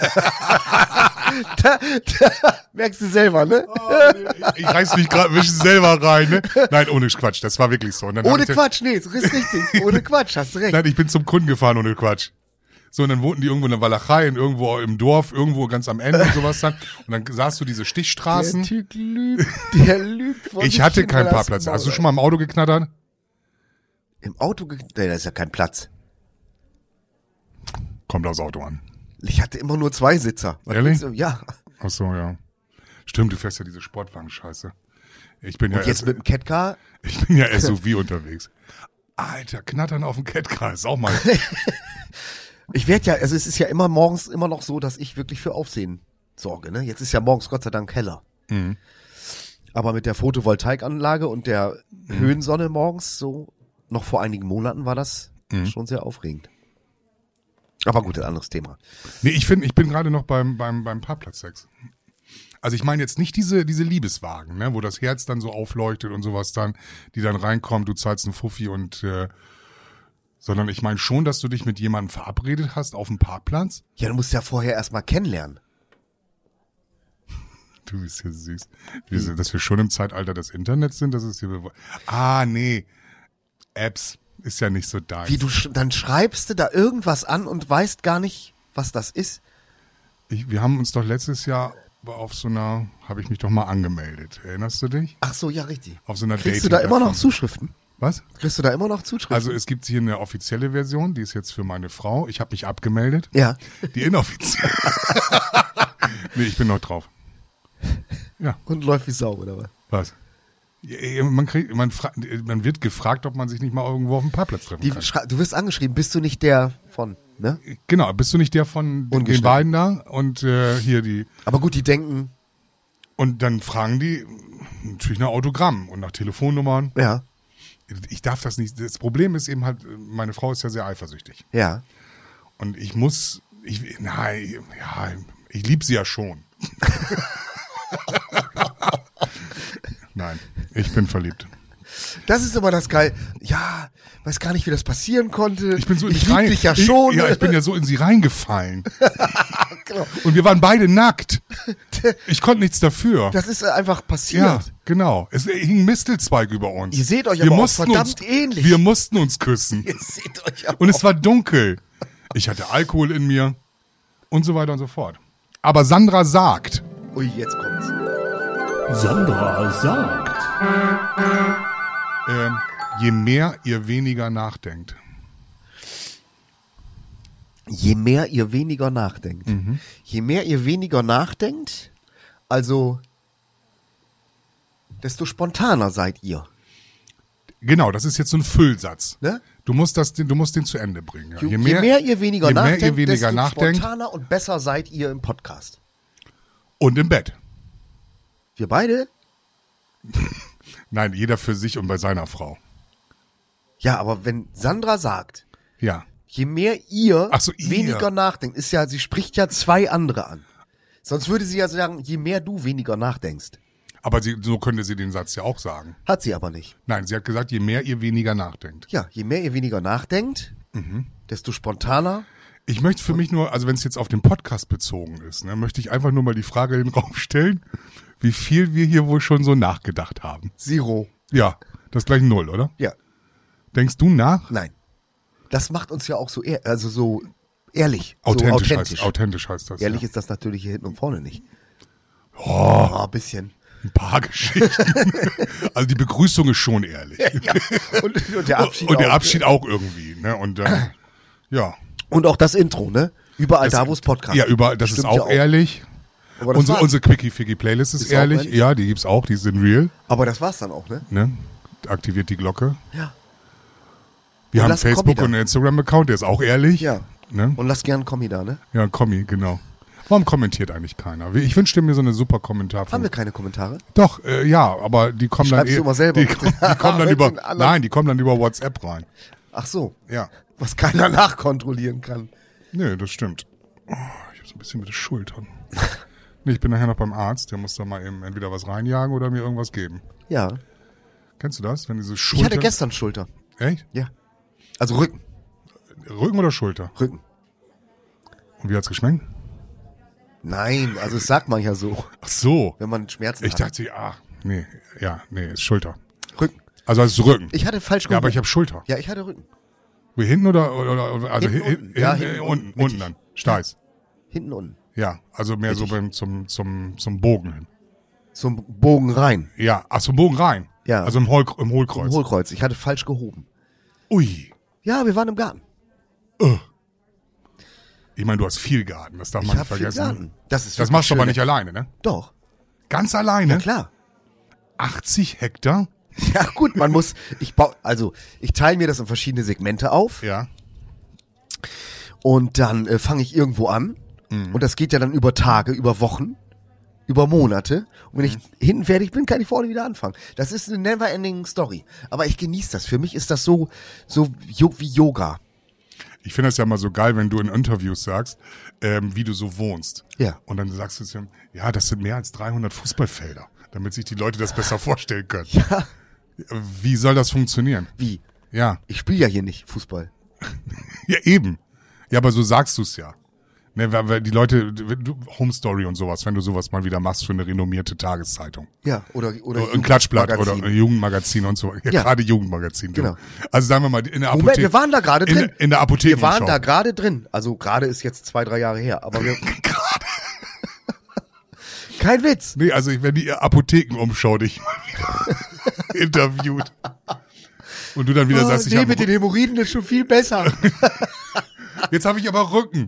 da merkst du selber, ne? Ich reiß mich gerade ein bisschen selber rein, ne? Nein, ohne Quatsch, das war wirklich so. Und dann hab Ohne ich Quatsch, nee, ist richtig. Ohne Quatsch, hast du recht. Nein, ich bin zum Kunden gefahren ohne Quatsch. So, und dann wohnten die irgendwo in der Walachei, irgendwo im Dorf, irgendwo ganz am Ende und sowas dann. Und dann sahst du diese Stichstraßen. Der Typ lügt. Der lügt. vor Ich sich hatte hin, keinen weil das Parkplatz. Hast du Maul- schon mal im Auto geknattert? Im Auto? Nee, da ist ja kein Platz. Kommt aufs Auto an. Ich hatte immer nur 2 Sitzer. Was Ehrlich? willst du? Ja. Ach so, ja. Stimmt, du fährst ja diese Sportwagen-Scheiße. Ich bin ja Und jetzt mit dem Catcar? SUV unterwegs. Alter, Knattern auf dem Catcar ist auch mal. Ich werde ja, also es ist ja immer morgens immer noch so, dass ich wirklich für Aufsehen sorge, ne? Jetzt ist ja morgens Gott sei Dank heller. Mhm. Aber mit der Photovoltaikanlage und der Höhensonne morgens, so noch vor einigen Monaten, war das schon sehr aufregend. Aber gut, ein anderes Thema. Nee, ich bin gerade noch beim Parkplatzsex. Also ich meine jetzt nicht diese Liebeswagen, ne, wo das Herz dann so aufleuchtet und sowas dann, die dann reinkommen, du zahlst einen Fuffi und sondern ich meine schon, dass du dich mit jemandem verabredet hast auf dem Parkplatz. Ja, du musst ja vorher erstmal kennenlernen. Du bist ja süß. Dass wir schon im Zeitalter des Internets sind, das ist hier nee. Apps ist ja nicht so da. Wie dann schreibst du da irgendwas an und weißt gar nicht, was das ist? Wir haben uns doch letztes Jahr auf so einer, habe ich mich doch mal angemeldet. Erinnerst du dich? Ach so, ja, richtig. Auf so einer Kriegst du da immer noch Dating-Plattform. Zuschriften? Was? Kriegst du da immer noch Zuschriften? Also es gibt hier eine offizielle Version, die ist jetzt für meine Frau. Ich habe mich abgemeldet. Ja. Die inoffizielle. Nee, ich bin noch drauf. Ja. Und läuft wie Sau, oder was? Was? Ja, man wird gefragt, ob man sich nicht mal irgendwo auf dem Parkplatz treffen kann. Du wirst angeschrieben, bist du nicht der von, ne? Genau, bist du nicht der von den Ungeschnitten. beiden da? Und hier die. Aber gut, die denken, Und dann fragen die natürlich nach Autogramm und nach Telefonnummern. ja, Ich darf das nicht. Das Problem ist eben halt, meine Frau ist ja sehr eifersüchtig. ja. Und ich liebe sie ja schon. Nein, ich bin verliebt. Das ist immer das Geil. Ja, weiß gar nicht, wie das passieren konnte. Ich bin so in ich dich rein. lieb dich ja schon. Ich bin ja so in sie reingefallen. Genau. Und wir waren beide nackt. Ich konnte nichts dafür. Das ist einfach passiert. Ja, genau. Es hing ein Mistelzweig über uns. Ihr seht euch Wir aber auch mussten verdammt ähnlich. Wir mussten uns küssen. Ihr seht euch aber Und es war dunkel. Ich hatte Alkohol in mir und so weiter und so fort. Aber Sandra sagt, Ui, jetzt kommt's. Sandra sagt. je mehr ihr weniger nachdenkt. Je mehr ihr weniger nachdenkt. Je mehr ihr weniger nachdenkt, also desto spontaner seid ihr. Genau, das ist jetzt so ein Füllsatz. Ne? Du musst den zu Ende bringen. Ja. Je mehr ihr weniger nachdenkt, desto nachdenkt spontaner und besser seid ihr im Podcast. und im Bett. Wir beide? Nein, jeder für sich und bei seiner Frau. Ja, aber wenn Sandra sagt, Ja. je mehr ihr Ach so, ihr. weniger nachdenkt, ist ja, sie spricht ja zwei andere an. Sonst würde sie ja sagen, je mehr du weniger nachdenkst. Aber so könnte sie den Satz ja auch sagen. Hat sie aber nicht. Nein, sie hat gesagt, je mehr ihr weniger nachdenkt. Ja, je mehr ihr weniger nachdenkt, desto spontaner. Ich möchte für mich nur, also wenn es jetzt auf den Podcast bezogen ist, ne, möchte ich einfach nur mal die Frage in den Raum stellen, wie viel wir hier wohl schon so nachgedacht haben. Zero. Ja, das ist gleich 0, oder? Ja, Denkst du nach? nein. Das macht uns ja auch so, so ehrlich. Authentisch, so authentisch. Authentisch heißt das. Ehrlich ja. ist das natürlich hier hinten und vorne nicht. Oh, Ein bisschen. ein paar Geschichten. Also die Begrüßung ist schon ehrlich. Ja. Und der Abschied Und der auch. Abschied auch irgendwie. Ne? Und ja. Und auch das Intro, ne? Überall da, wo es Podcast Ja, überall, das ist Stimmt auch ehrlich. Aber das war's. Unsere Quickie-Figgy-Playlist ist Ist auch ehrlich. ehrlich? Ja, die gibt's auch, die sind real. Aber das war's dann auch, ne? Ne? Aktiviert die Glocke. Ja. Wir Und haben lasst Kommi Facebook da. und einen Instagram-Account, der ist auch ehrlich. Ja. Ne? Und lass gern einen Kommi da, ne? Ja, Kommi, genau. Warum kommentiert eigentlich keiner? Ich wünschte mir so eine super Kommentar Haben wir keine Kommentare? Doch, ja, aber die kommen dann Schreibst du immer selber. Die kommen dann Mit über, den anderen. nein, die kommen dann über WhatsApp rein. Ach so. Ja. Was keiner nachkontrollieren kann. Nee, das stimmt. Oh, ich habe so ein bisschen mit den Schultern. Nee, ich bin nachher noch beim Arzt, der muss da mal eben entweder was reinjagen oder mir irgendwas geben. Ja. Kennst du das? Wenn diese Ich Schulter. hatte gestern Schulter. Echt? Ja. Also Rücken. Rücken oder Schulter? Rücken. Und wie hat's geschmeckt? Nein, also das sagt man ja so, Ach so. wenn man Schmerzen Ich hat. dachte, nee, ist Schulter. Rücken. Also es ist Rücken. Ich hatte falsch Ja, aber ich habe Schulter. Ja, ich hatte Rücken. Wie hinten oder also Hinten, hinten, unten. Ja, hinten, hinten, unten, unten. unten dann. Steiß. Hinten unten. Ja, also mehr so beim zum Bogen hin. Zum Bogen rein. Ja, ach zum Bogen rein. Ja. Also im Hohlkreuz. Im Hohlkreuz. Ich hatte falsch gehoben. Ui. Ja, wir waren im Garten. Ich meine, du hast viel Garten, das darf Ich man habe nicht viel vergessen. Garten. Das ist Das wirklich machst du aber schön. nicht alleine, ne? Doch. Ganz alleine? Ja, klar. 80 Hektar? Ja, gut, man muss, ich teile mir das in verschiedene Segmente auf Ja. und dann fange ich irgendwo an und das geht ja dann über Tage, über Wochen über Monate. Und wenn ich hinten fertig bin, kann ich vorne wieder anfangen. Das ist eine never-ending Story. Aber ich genieße das. Für mich ist das so wie Yoga. Ich finde das ja mal so geil, wenn du in Interviews sagst, wie du so wohnst. Ja. Und dann sagst du, ja, das sind mehr als 300 Fußballfelder, damit sich die Leute das besser vorstellen können. Ja. Wie soll das funktionieren? Wie? Ja. Ich spiele ja hier nicht Fußball. Ja, eben. Ja, aber so sagst du es ja. Ne, weil die Leute, Home Story und sowas, wenn du sowas mal wieder machst für eine renommierte Tageszeitung. Ja, oder Ein Klatschblatt Magazin. oder ein Jugendmagazin und so. Ja, Ja. gerade Jugendmagazin. Du. Genau. Also sagen wir mal, in der Apotheke. Moment, wir waren da gerade drin. In der Apotheke. Wir waren da gerade drin. Also gerade ist jetzt 2-3 Jahre her. Aber wir Gerade. Kein Witz. Nee, also wenn die Apothekenumschau dich mal wieder interviewt. Und du dann wieder sagst, ich nee, hab mit den Hämorrhoiden ist schon viel besser. jetzt habe ich aber Rücken.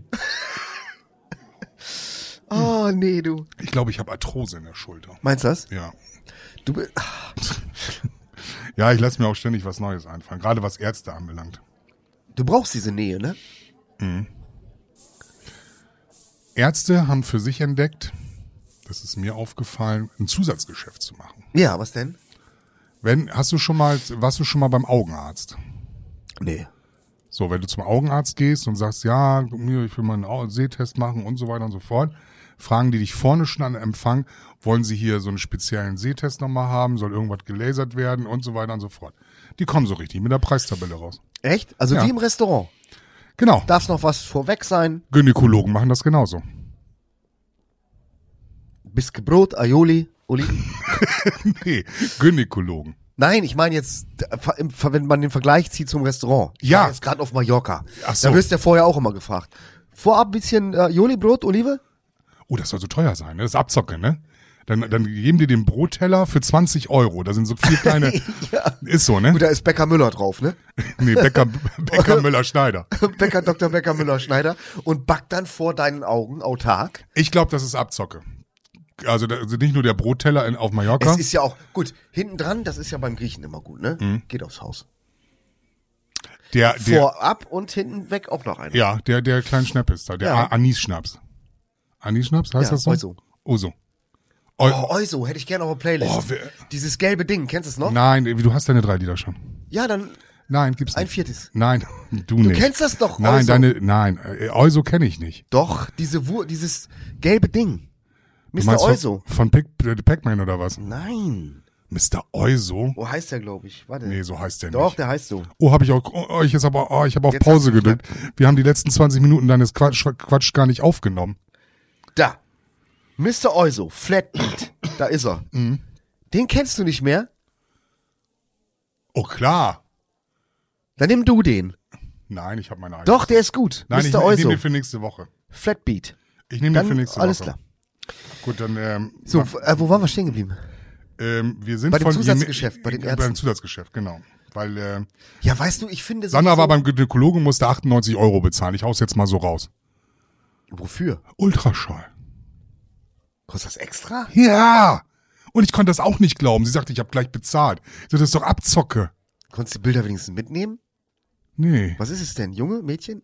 Oh, nee, du. Ich glaube, ich habe Arthrose in der Schulter. Meinst du das? Ja. Du, Ja, ich lasse mir auch ständig was Neues einfallen, gerade was Ärzte anbelangt. du brauchst diese Nähe, ne? Ärzte haben für sich entdeckt, das ist mir aufgefallen, ein Zusatzgeschäft zu machen. Ja, was denn? Warst du schon mal beim Augenarzt? Nee. So, wenn du zum Augenarzt gehst und sagst, ja, ich will mal einen Sehtest machen und so weiter und so fort, fragen die dich vorne schon an Empfang, wollen sie hier so einen speziellen Sehtest nochmal haben, soll irgendwas gelasert werden und so weiter und so fort. Die kommen so richtig mit der Preistabelle raus. Echt? Also Ja. wie im Restaurant. Genau, Darf noch was vorweg sein? Gynäkologen machen das genauso. Bisschen Brot, Aioli, Oliven. Nee, Gynäkologen. Nein, ich meine jetzt, wenn man den Vergleich zieht zum Restaurant. Ich Ja. war jetzt gerade auf Mallorca. Ach so. Da wirst du ja vorher auch immer gefragt. Vorab ein bisschen Aioli, Brot, Olive? Oh, das soll so teuer sein, ne? Das ist Abzocke, ne? Dann geben die den Brotteller für 20 €. Da sind so 4 kleine. Ja. Ist so, ne? Gut, da ist Bäcker Müller drauf, ne? Nee, Bäcker Müller-Schneider. Bäcker Dr. Bäcker Müller Schneider und backt dann vor deinen Augen autark. Ich glaube, das ist Abzocke. Also nicht nur der Brotteller auf Mallorca. Es ist ja auch, gut, hinten dran, das ist ja beim Griechen immer gut, ne? Geht aufs Haus. Der Vorab und hinten weg auch noch einer. ja, der kleine Schnappes da, der Ja. Anis-Schnaps. Anis-Schnaps, heißt Ja, das so? Oiso. Oso. Oh, Oiso, hätte ich gerne auf der Playlist. Oh, Dieses gelbe Ding, kennst du es noch? Nein, du hast deine 3 Lieder schon. Ja, dann Nein, gibt's nicht. ein viertes. Nein, du Du nicht. kennst das doch, Nein, Oiso. Oiso kenne ich nicht. Doch, dieses gelbe Ding. Du Mr. meinst Oiso. von Pac-Man oder was? Nein. Mr. Oiso? Wo heißt der, glaube ich? Warte. Nee, so heißt der Doch, nicht. der heißt so. Oh, habe ich auch, oh, ich habe auf Jetzt Pause hast du gedrückt. Wir haben die letzten 20 Minuten deines Quatsch gar nicht aufgenommen. Da. Mr. Oiso, Flatbeat. Da ist er. Mhm. Den kennst du nicht mehr? Oh, klar. Dann nimm du den. Nein, ich habe meine eigene. Doch, der ist gut. Nein, Mr. ich nehme Oiso. den für nächste Woche. Flatbeat. Ich nehme den Dann für nächste alles Woche. klar. Gut, dann So, wo waren wir stehen geblieben? wir sind Bei dem von Zusatzgeschäft, bei den Beim Ärzten. Zusatzgeschäft, genau. Weil Ja, weißt du, ich finde Sandra sowieso- war beim Gynäkologen, musste 98 € bezahlen. Ich hau's jetzt mal so raus. Wofür? Ultraschall. Kostet das extra? Ja. Und ich konnte das auch nicht glauben. Sie sagte, ich habe gleich bezahlt. Ich sagte, das ist doch Abzocke. Konntest du die Bilder wenigstens mitnehmen? Nee. Was ist es denn? Junge? Mädchen?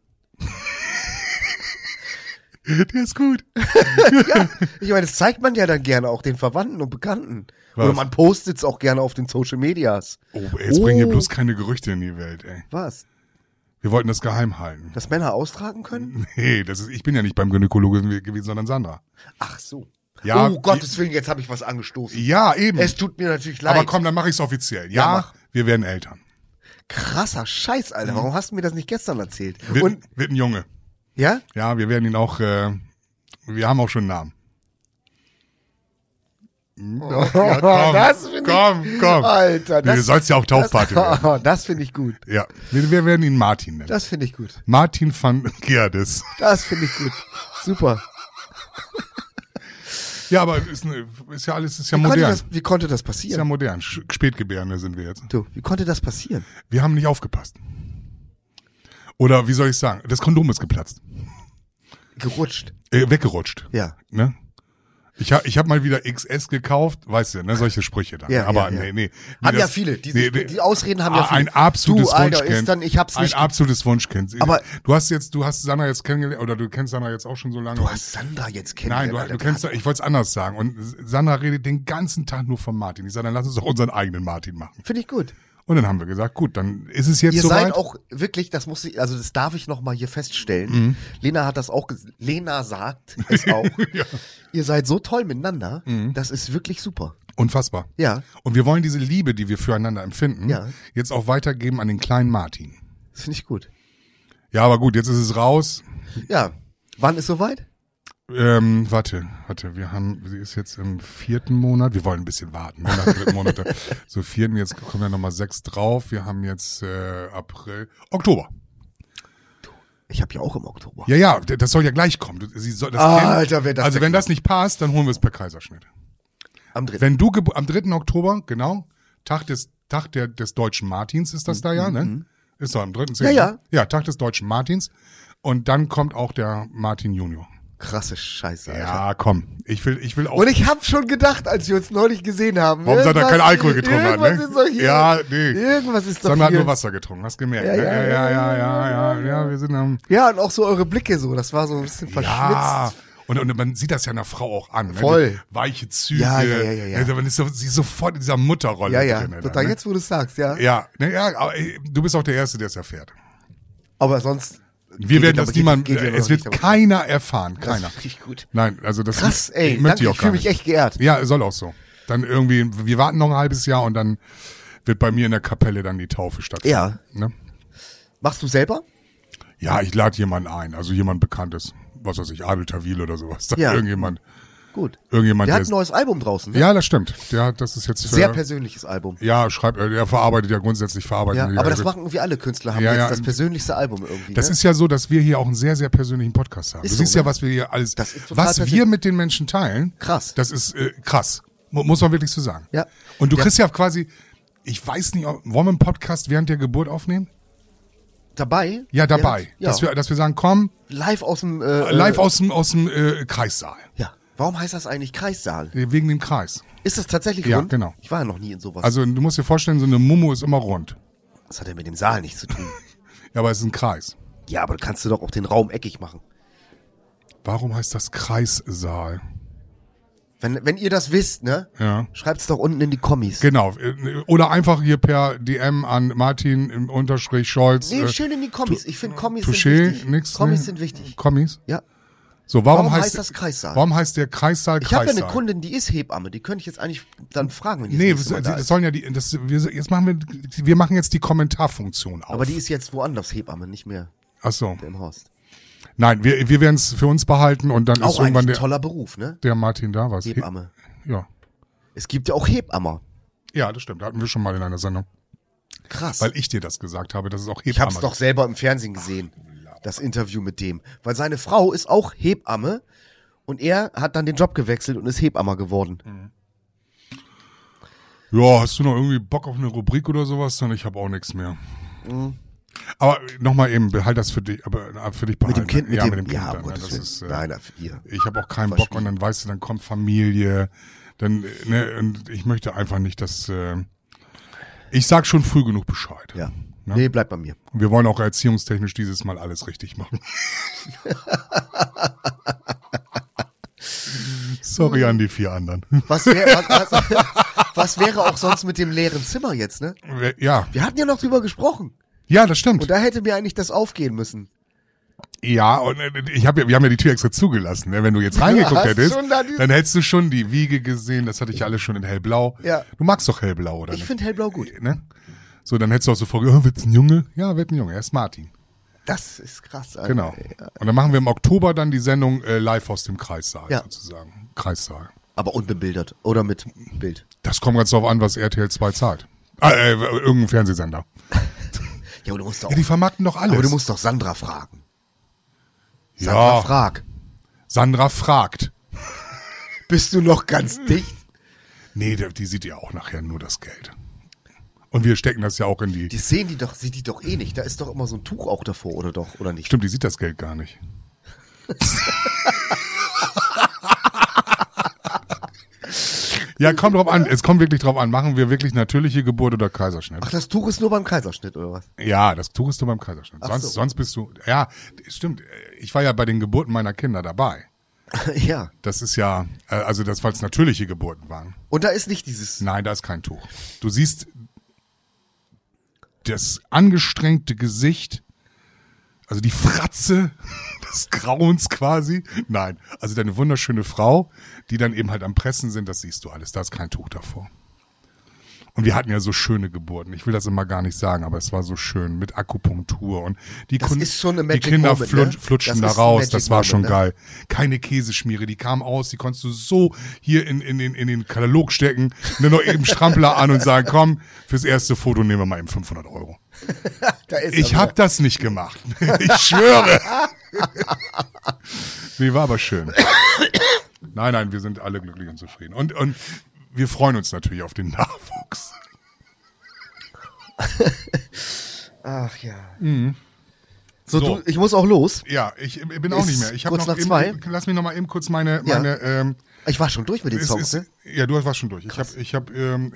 Der ist gut. Ich meine, das zeigt man ja dann gerne auch den Verwandten und Bekannten. Was? Oder man postet es auch gerne auf den Social Medias. Oh, jetzt bringen hier bloß keine Gerüchte in die Welt, ey. Was? Wir wollten das geheim halten. Dass Männer austragen können? Nee, ich bin ja nicht beim Gynäkologen gewesen, sondern Sandra. Ach so. Ja, Oh, Gottes Willen, jetzt habe ich was angestoßen. Ja, eben. Es tut mir natürlich leid. Aber komm, dann mache ich's offiziell. Ja, Ja, mach. wir werden Eltern. Krasser Scheiß, Alter. Warum hast du mir das nicht gestern erzählt? Wird Und, ein Junge. ja? Ja, wir werden ihn auch, wir haben auch schon einen Namen. Ja, komm, das finde ich- komm. Alter, Nee, du sollst ja auch Taufpate werden. Das finde ich gut. Ja, wir werden ihn Martin nennen. Das finde ich gut. Martin van Gerdes. Das finde ich gut. Super. Ja, aber ist ja alles, ist ja modern. Wie konnte das Ist ja passieren? modern. Spätgebärende sind wir jetzt. Du, wie konnte das passieren? Wir haben nicht aufgepasst. Oder wie soll ich sagen? Das Kondom ist geplatzt. Gerutscht. Weggerutscht. Ja. Ne? Ich hab mal wieder XS gekauft, weißt du, ne, solche Sprüche dann. Ja, aber ja, ja. nee. Haben das- ja viele. Die Ausreden haben ja viele. Ein absolutes du, Alter, Wunschkind. ist dann, ich hab's ein nicht. absolutes Wunschkind. Aber- du hast Sandra jetzt kennengelernt, oder du kennst Sandra jetzt auch schon so lange. Du hast Sandra jetzt Nein, kennengelernt. du kennst, ich wollte es anders sagen. Und Sandra redet den ganzen Tag nur von Martin. Ich sage, dann lass uns doch unseren eigenen Martin machen. Finde ich gut. Und dann haben wir gesagt, gut, dann ist es jetzt Ihr soweit. seid auch wirklich, das darf ich noch mal hier feststellen. Lena hat das auch, Lena sagt es auch. Ja. Ihr seid so toll miteinander. Das ist wirklich super. Unfassbar. Ja, Und wir wollen diese Liebe, die wir füreinander empfinden, Ja. jetzt auch weitergeben an den kleinen Martin. das finde ich gut. Ja, aber gut, jetzt ist es raus. Ja, wann ist soweit? Warte, sie ist jetzt im 4. Monat, wir wollen ein bisschen warten, ne, nach dem 3. Monat, so 4., jetzt kommen ja nochmal 6 drauf, wir haben jetzt Oktober. Ich habe ja auch im Oktober. Ja, das soll ja gleich kommen. Sie soll das Alter, wer das also denn- wenn das nicht passt, dann holen wir es per Kaiserschnitt. Am 3. Wenn du am 3. Oktober, genau, Tag des Deutschen Martins ist das da ja, ne? Ist doch am 3. Ja. Ja, Tag des Deutschen Martins. Und dann kommt auch der Martin Junior. Krasse Scheiße, Alter. Ja, komm. Ich will auch. Und ich habe schon gedacht, als wir uns neulich gesehen haben. Warum Sandra irgendwas- kein Alkohol getrunken hat, irgendwas ne? Ist doch hier. Ja, nee. Irgendwas ist doch Sandra hat hier. nur Wasser getrunken, hast gemerkt. Ja, ne? ja, Ja, wir sind am. Ja, und auch so eure Blicke so, das war so ein bisschen verschmitzt. Ja. Und man sieht das ja einer Frau auch an. Ne? Voll. Die weiche Züge. Ja. Also man ist sie ist sofort in dieser Mutterrolle Ja, drin. total. Ne? Jetzt, wo du es sagst, ja. Ja, aber du bist auch der Erste, der es erfährt. Aber sonst. Wir werden das geht niemand, ja noch es wird nicht darum. keiner erfahren, Das keiner. finde ich gut. Nein, also das Krass, ey. möchte Danke, ich ich auch gar fühle mich nicht. echt geehrt. Ja, soll auch so. Dann irgendwie, wir warten noch ein halbes Jahr und dann wird bei mir in der Kapelle dann die Taufe stattfinden. Ja. Ne? Machst du selber? Ja, ich lade jemanden ein, also jemand Bekanntes, was weiß ich, Adel Tawil oder sowas. Da Ja. Irgendjemand, Gut. der Der hat ein neues Album draußen, ne? ja, das stimmt. Das ist jetzt Sehr persönliches Album. ja, er verarbeitet ja grundsätzlich Ja, aber das also, machen irgendwie alle Künstler, haben Ja, jetzt ja. das persönlichste Album irgendwie. das ne? ist ja so, dass wir hier auch einen sehr, sehr persönlichen Podcast haben. Ist Du so, siehst ja, ne? was wir hier alles, Das ist total was wir persönlich. mit den Menschen teilen. Krass. Das ist krass. Muss man wirklich so sagen. Ja. Und du Ja. kriegst ja quasi, ich weiß nicht, wollen wir einen Podcast während der Geburt aufnehmen? Dabei? Ja, dabei. Ja. Dass wir sagen, komm, Live aus dem live aus dem Kreissaal. Ja. Warum heißt das eigentlich Kreissaal? Wegen dem Kreis. Ist das tatsächlich Ja, rund? genau. Ich war ja noch nie in sowas. Also du musst dir vorstellen, so eine Mumu ist immer rund. Das hat ja mit dem Saal nichts zu tun. Ja, aber es ist ein Kreis. Ja, aber kannst du doch auch den Raum eckig machen. Warum heißt das Kreissaal? Wenn ihr das wisst, ne? Ja. Schreibt's doch unten in die Kommis. Genau. Oder einfach hier per DM an Martin im Unterstrich Scholz. Nee, schön in die Kommis. Ich finde Kommis sind Touché, wichtig. nix. Kommis ne? sind wichtig. Kommis? Ja. So, Warum heißt das Kreissaal? Warum heißt der Kreissaal Ich habe Kreissaal? ja eine Kundin, die ist Hebamme. Die könnte ich jetzt eigentlich dann fragen, wenn die Nee, das nächste Mal da das ist. sollen ja wir machen jetzt die Kommentarfunktion auf. Aber die ist jetzt woanders Hebamme, nicht mehr Ach so. im Horst. Nein, wir werden es für uns behalten und dann ist Auch irgendwann eigentlich ein toller Beruf, ne? der Martin da was. Hebamme. Ja. Es gibt ja auch Hebammer. Ja, das stimmt. Da hatten wir schon mal in einer Sendung. Krass. Weil ich dir das gesagt habe, dass es auch Ich Hebamme hab's doch selber im Fernsehen gesehen, das Interview mit dem. Weil seine Frau ist auch Hebamme und er hat dann den Job gewechselt und ist Hebammer geworden. Ja, hast du noch irgendwie Bock auf eine Rubrik oder sowas? Dann ich habe auch nichts mehr. Aber nochmal eben, behalt das für dich, aber für dich Mit behalten. dem Kind, ja, mit dem Kind. ja, dann, um ne? Gottes Das Willen. ist, Nein, hier. ich habe auch keinen Bock Verspielen. und dann weißt du, dann kommt Familie, dann, ne, und ich möchte einfach nicht, dass, ich sag schon früh genug Bescheid. Ja. Ne? Nee, bleib bei mir. Und wir wollen auch erziehungstechnisch dieses Mal alles richtig machen. Sorry an die 4 anderen. Was wäre auch sonst mit dem leeren Zimmer jetzt, ne? Ja, Wir hatten ja noch drüber gesprochen. ja, das stimmt. Und da hätte mir eigentlich das aufgehen müssen. Ja, und wir haben ja die Tür extra zugelassen. Ne? Wenn du jetzt reingeguckt hast hättest, schon da dann hättest du schon die Wiege gesehen. Das hatte ich alles schon in hellblau. Ja. Du magst doch hellblau, oder Ich nicht? finde hellblau gut. Ne? So, dann hättest du auch so vorgestellt, oh, wird's ein Junge? Ja, wird ein Junge. Er ist Martin. Das ist krass, Alter. Genau. Und dann machen wir im Oktober dann die Sendung live aus dem Kreissaal Ja. sozusagen. Kreissaal. Aber unbebildert. Oder mit Bild. Das kommt ganz drauf an, was RTL 2 zahlt. Irgendein Fernsehsender. Ja, aber du musst doch, Ja, die vermarkten doch alles. aber du musst doch Sandra fragen. Ja. Sandra, frag. Sandra fragt. Bist du noch ganz dicht? Nee, die sieht ja auch nachher nur das Geld. Und wir stecken das ja auch in die... Die sieht die doch eh nicht. Da ist doch immer so ein Tuch auch davor, oder doch? Oder nicht? Stimmt, die sieht das Geld gar nicht. Ja, kommt drauf an. Es kommt wirklich drauf an. Machen wir wirklich natürliche Geburt oder Kaiserschnitt? Ach, das Tuch ist nur beim Kaiserschnitt, oder was? Ja, das Tuch ist nur beim Kaiserschnitt. Ach so. Sonst bist du, ja, stimmt. Ich war ja bei den Geburten meiner Kinder dabei. Ja. Das ist ja, also das, weil es natürliche Geburten waren. Und da ist nicht dieses... Nein, da ist kein Tuch. Du siehst das angestrengte Gesicht, also die Fratze des Grauens quasi. Nein, also deine wunderschöne Frau, die dann eben halt am Pressen sind, das siehst du alles. Da ist kein Tuch davor. Und wir hatten ja so schöne Geburten. Ich will das immer gar nicht sagen, aber es war so schön mit Akupunktur und die, Das ist schon eine die Magic Kinder Moment, ne? flutschen Das da ist ein raus. Magic Das war schon Moment, ne? geil. Keine Käseschmiere, die kamen aus, die konntest du so hier in den Katalog stecken, nimm noch eben Strampler an und sagen, komm, fürs erste Foto nehmen wir mal eben 500 €. Da ist Ich er habe das nicht gemacht. Ich schwöre. Nee, war aber schön. Nein, wir sind alle glücklich und zufrieden. Und wir freuen uns natürlich auf den Nachwuchs. Ach ja. So. Du, ich muss auch los. Ja, ich bin auch Ist nicht mehr. Ich habe kurz noch nach 2. lass mich noch mal eben kurz meine Ich war schon durch mit den es Songs, ist, ne? ja, du warst schon durch. Ich habe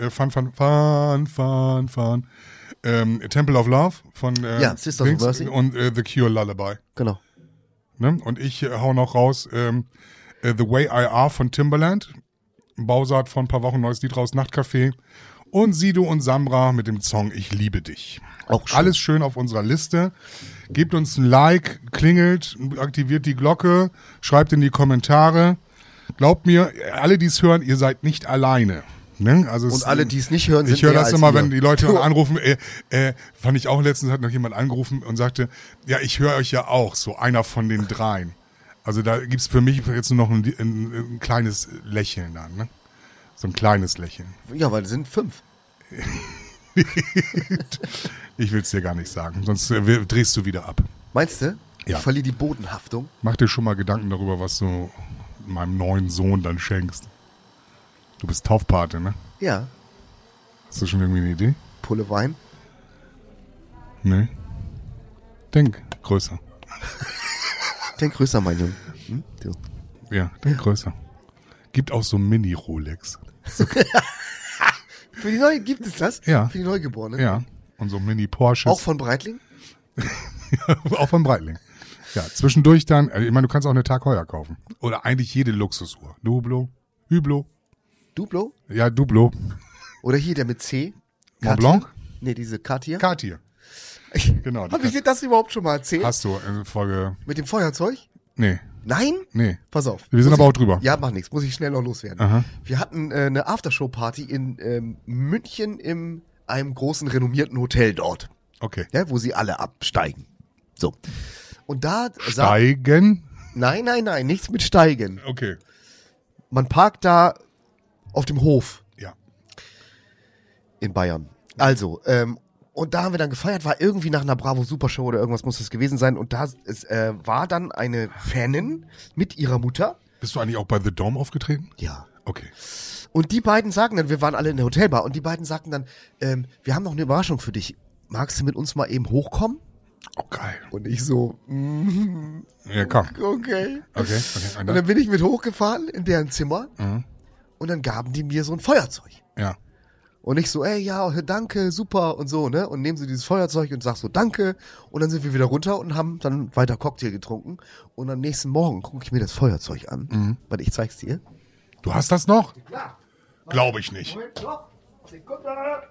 Fun. Temple of Love von Sisters of Dings Mercy. und The Cure Lullaby. Genau. Ne? Und ich hau noch raus The Way I Are von Timbaland. Bowser hat vor ein paar Wochen ein neues Lied raus, Nachtcafé. Und Sido und Samra mit dem Song Ich liebe dich. Auch schön. Alles schön auf unserer Liste. Gebt uns ein Like, klingelt, aktiviert die Glocke, schreibt in die Kommentare. Glaubt mir, alle, die es hören, ihr seid nicht alleine. Ne? Also Und alle, die es nicht hören, sind ich höre mehr das als immer, wir. wenn die Leute anrufen. Fand ich auch letztens, hat noch jemand angerufen und sagte, ja, ich höre euch ja auch, so einer von den dreien. Also da gibt's für mich jetzt nur noch ein kleines Lächeln dann, ne? So ein kleines Lächeln. Ja, weil es sind 5. Ich will's dir gar nicht sagen, sonst drehst du wieder ab. Meinst du? Ja. Ich verliere die Bodenhaftung. Mach dir schon mal Gedanken darüber, was du meinem neuen Sohn dann schenkst. Du bist Taufpate, ne? Ja. Hast du schon irgendwie eine Idee? Pulle Wein. Nee. Denk größer. Denk größer, mein Junge. Hm? Du. Ja, denk größer. Gibt auch so Mini-Rolex. Für die Neue gibt es das? Ja. Für die Neugeborenen? Ja. Und so Mini-Porsches. Auch von Breitling? Auch von Breitling. Ja, zwischendurch dann, ich meine, du kannst auch eine Tag Heuer kaufen. Oder eigentlich jede Luxusuhr. Dublo, Hublot. Duplo? Ja, Dublo. Oder hier der mit C? Mont Blanc? Nee, diese Cartier. Cartier. Genau. Habe ich dir das überhaupt schon mal erzählt? Hast du in Folge... Mit dem Feuerzeug? Nee. Nein? Nee. Pass auf. Wir sind Muss aber ich- auch drüber. Ja, mach nichts. Muss ich schnell noch loswerden. Aha. Wir hatten eine Aftershow-Party in München in einem großen, renommierten Hotel dort. Okay. Ja, wo sie alle absteigen. So. Und da... Steigen? Nein, nichts mit Steigen. Okay. Man parkt da auf dem Hof Ja. in Bayern. Also, und da haben wir dann gefeiert, war irgendwie nach einer Bravo Supershow oder irgendwas muss es gewesen sein. Und da war dann eine Fanin mit ihrer Mutter. Bist du eigentlich auch bei The Dome aufgetreten? Ja. Okay. Und die beiden sagen dann, wir waren alle in der Hotelbar, und die beiden sagten dann, wir haben noch eine Überraschung für dich. Magst du mit uns mal eben hochkommen? Oh, geil. Und ich so, Ja, komm. okay. Okay. Und dann bin ich mit hochgefahren in deren Zimmer, und dann gaben die mir so ein Feuerzeug. Ja. Und ich so, ey, ja, danke, super und so, ne? Und nehmen sie dieses Feuerzeug und sag so, danke. Und dann sind wir wieder runter und haben dann weiter Cocktail getrunken. Und am nächsten Morgen gucke ich mir das Feuerzeug an. Warte, ich zeig's dir. Du hast das noch? Klar. Glaube ich nicht. Moment, doch. Sekunde.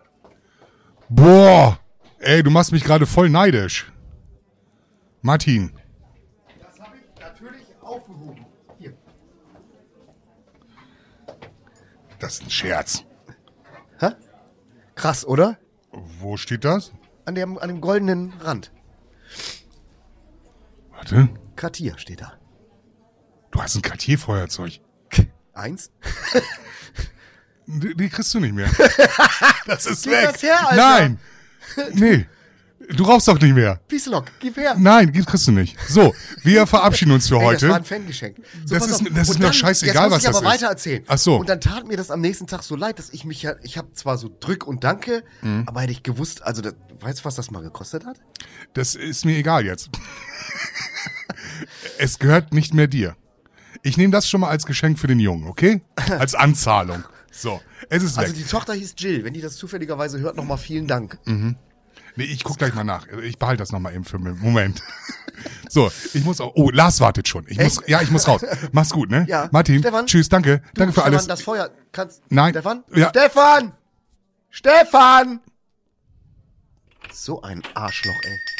Boah. Ey, du machst mich gerade voll neidisch. Martin. Das habe ich natürlich aufgehoben. Hier. Das ist ein Scherz. Hä? Krass, oder? Wo steht das? An dem goldenen Rand. Warte. Cartier steht da. Du hast ein Cartier-Feuerzeug. 1. Die kriegst du nicht mehr. Das ist Gib weg. das her, Alter. Nein. Nee. Du rauchst doch nicht mehr. Pieslock, gib her. Nein, kriegst du nicht. So, wir verabschieden uns für Ey, heute. das war ein Fangeschenk. So, Das pass ist- auf. das ist Und mir dann, scheißegal, jetzt muss was ich das aber ist. weiter erzählen. Ach so. Und dann tat mir das am nächsten Tag so leid, dass ich habe zwar so Drück und Danke, aber hätte ich gewusst, also weißt du, was das mal gekostet hat? Das ist mir egal jetzt. Es gehört nicht mehr dir. Ich nehme das schon mal als Geschenk für den Jungen, okay? Als Anzahlung. So, es ist Also weg. die Tochter hieß Jill. Wenn die das zufälligerweise hört, nochmal vielen Dank. Nee, ich guck gleich mal nach. Ich behalte das nochmal eben für einen Moment. So, ich muss auch. Oh, Lars wartet schon. Ich muss raus. Mach's gut, ne? Ja. Martin, Stefan, tschüss, danke. Danke für Stefan, alles. das Feuer kannst. Nein. Stefan? Ja. Stefan! Stefan! So ein Arschloch, ey.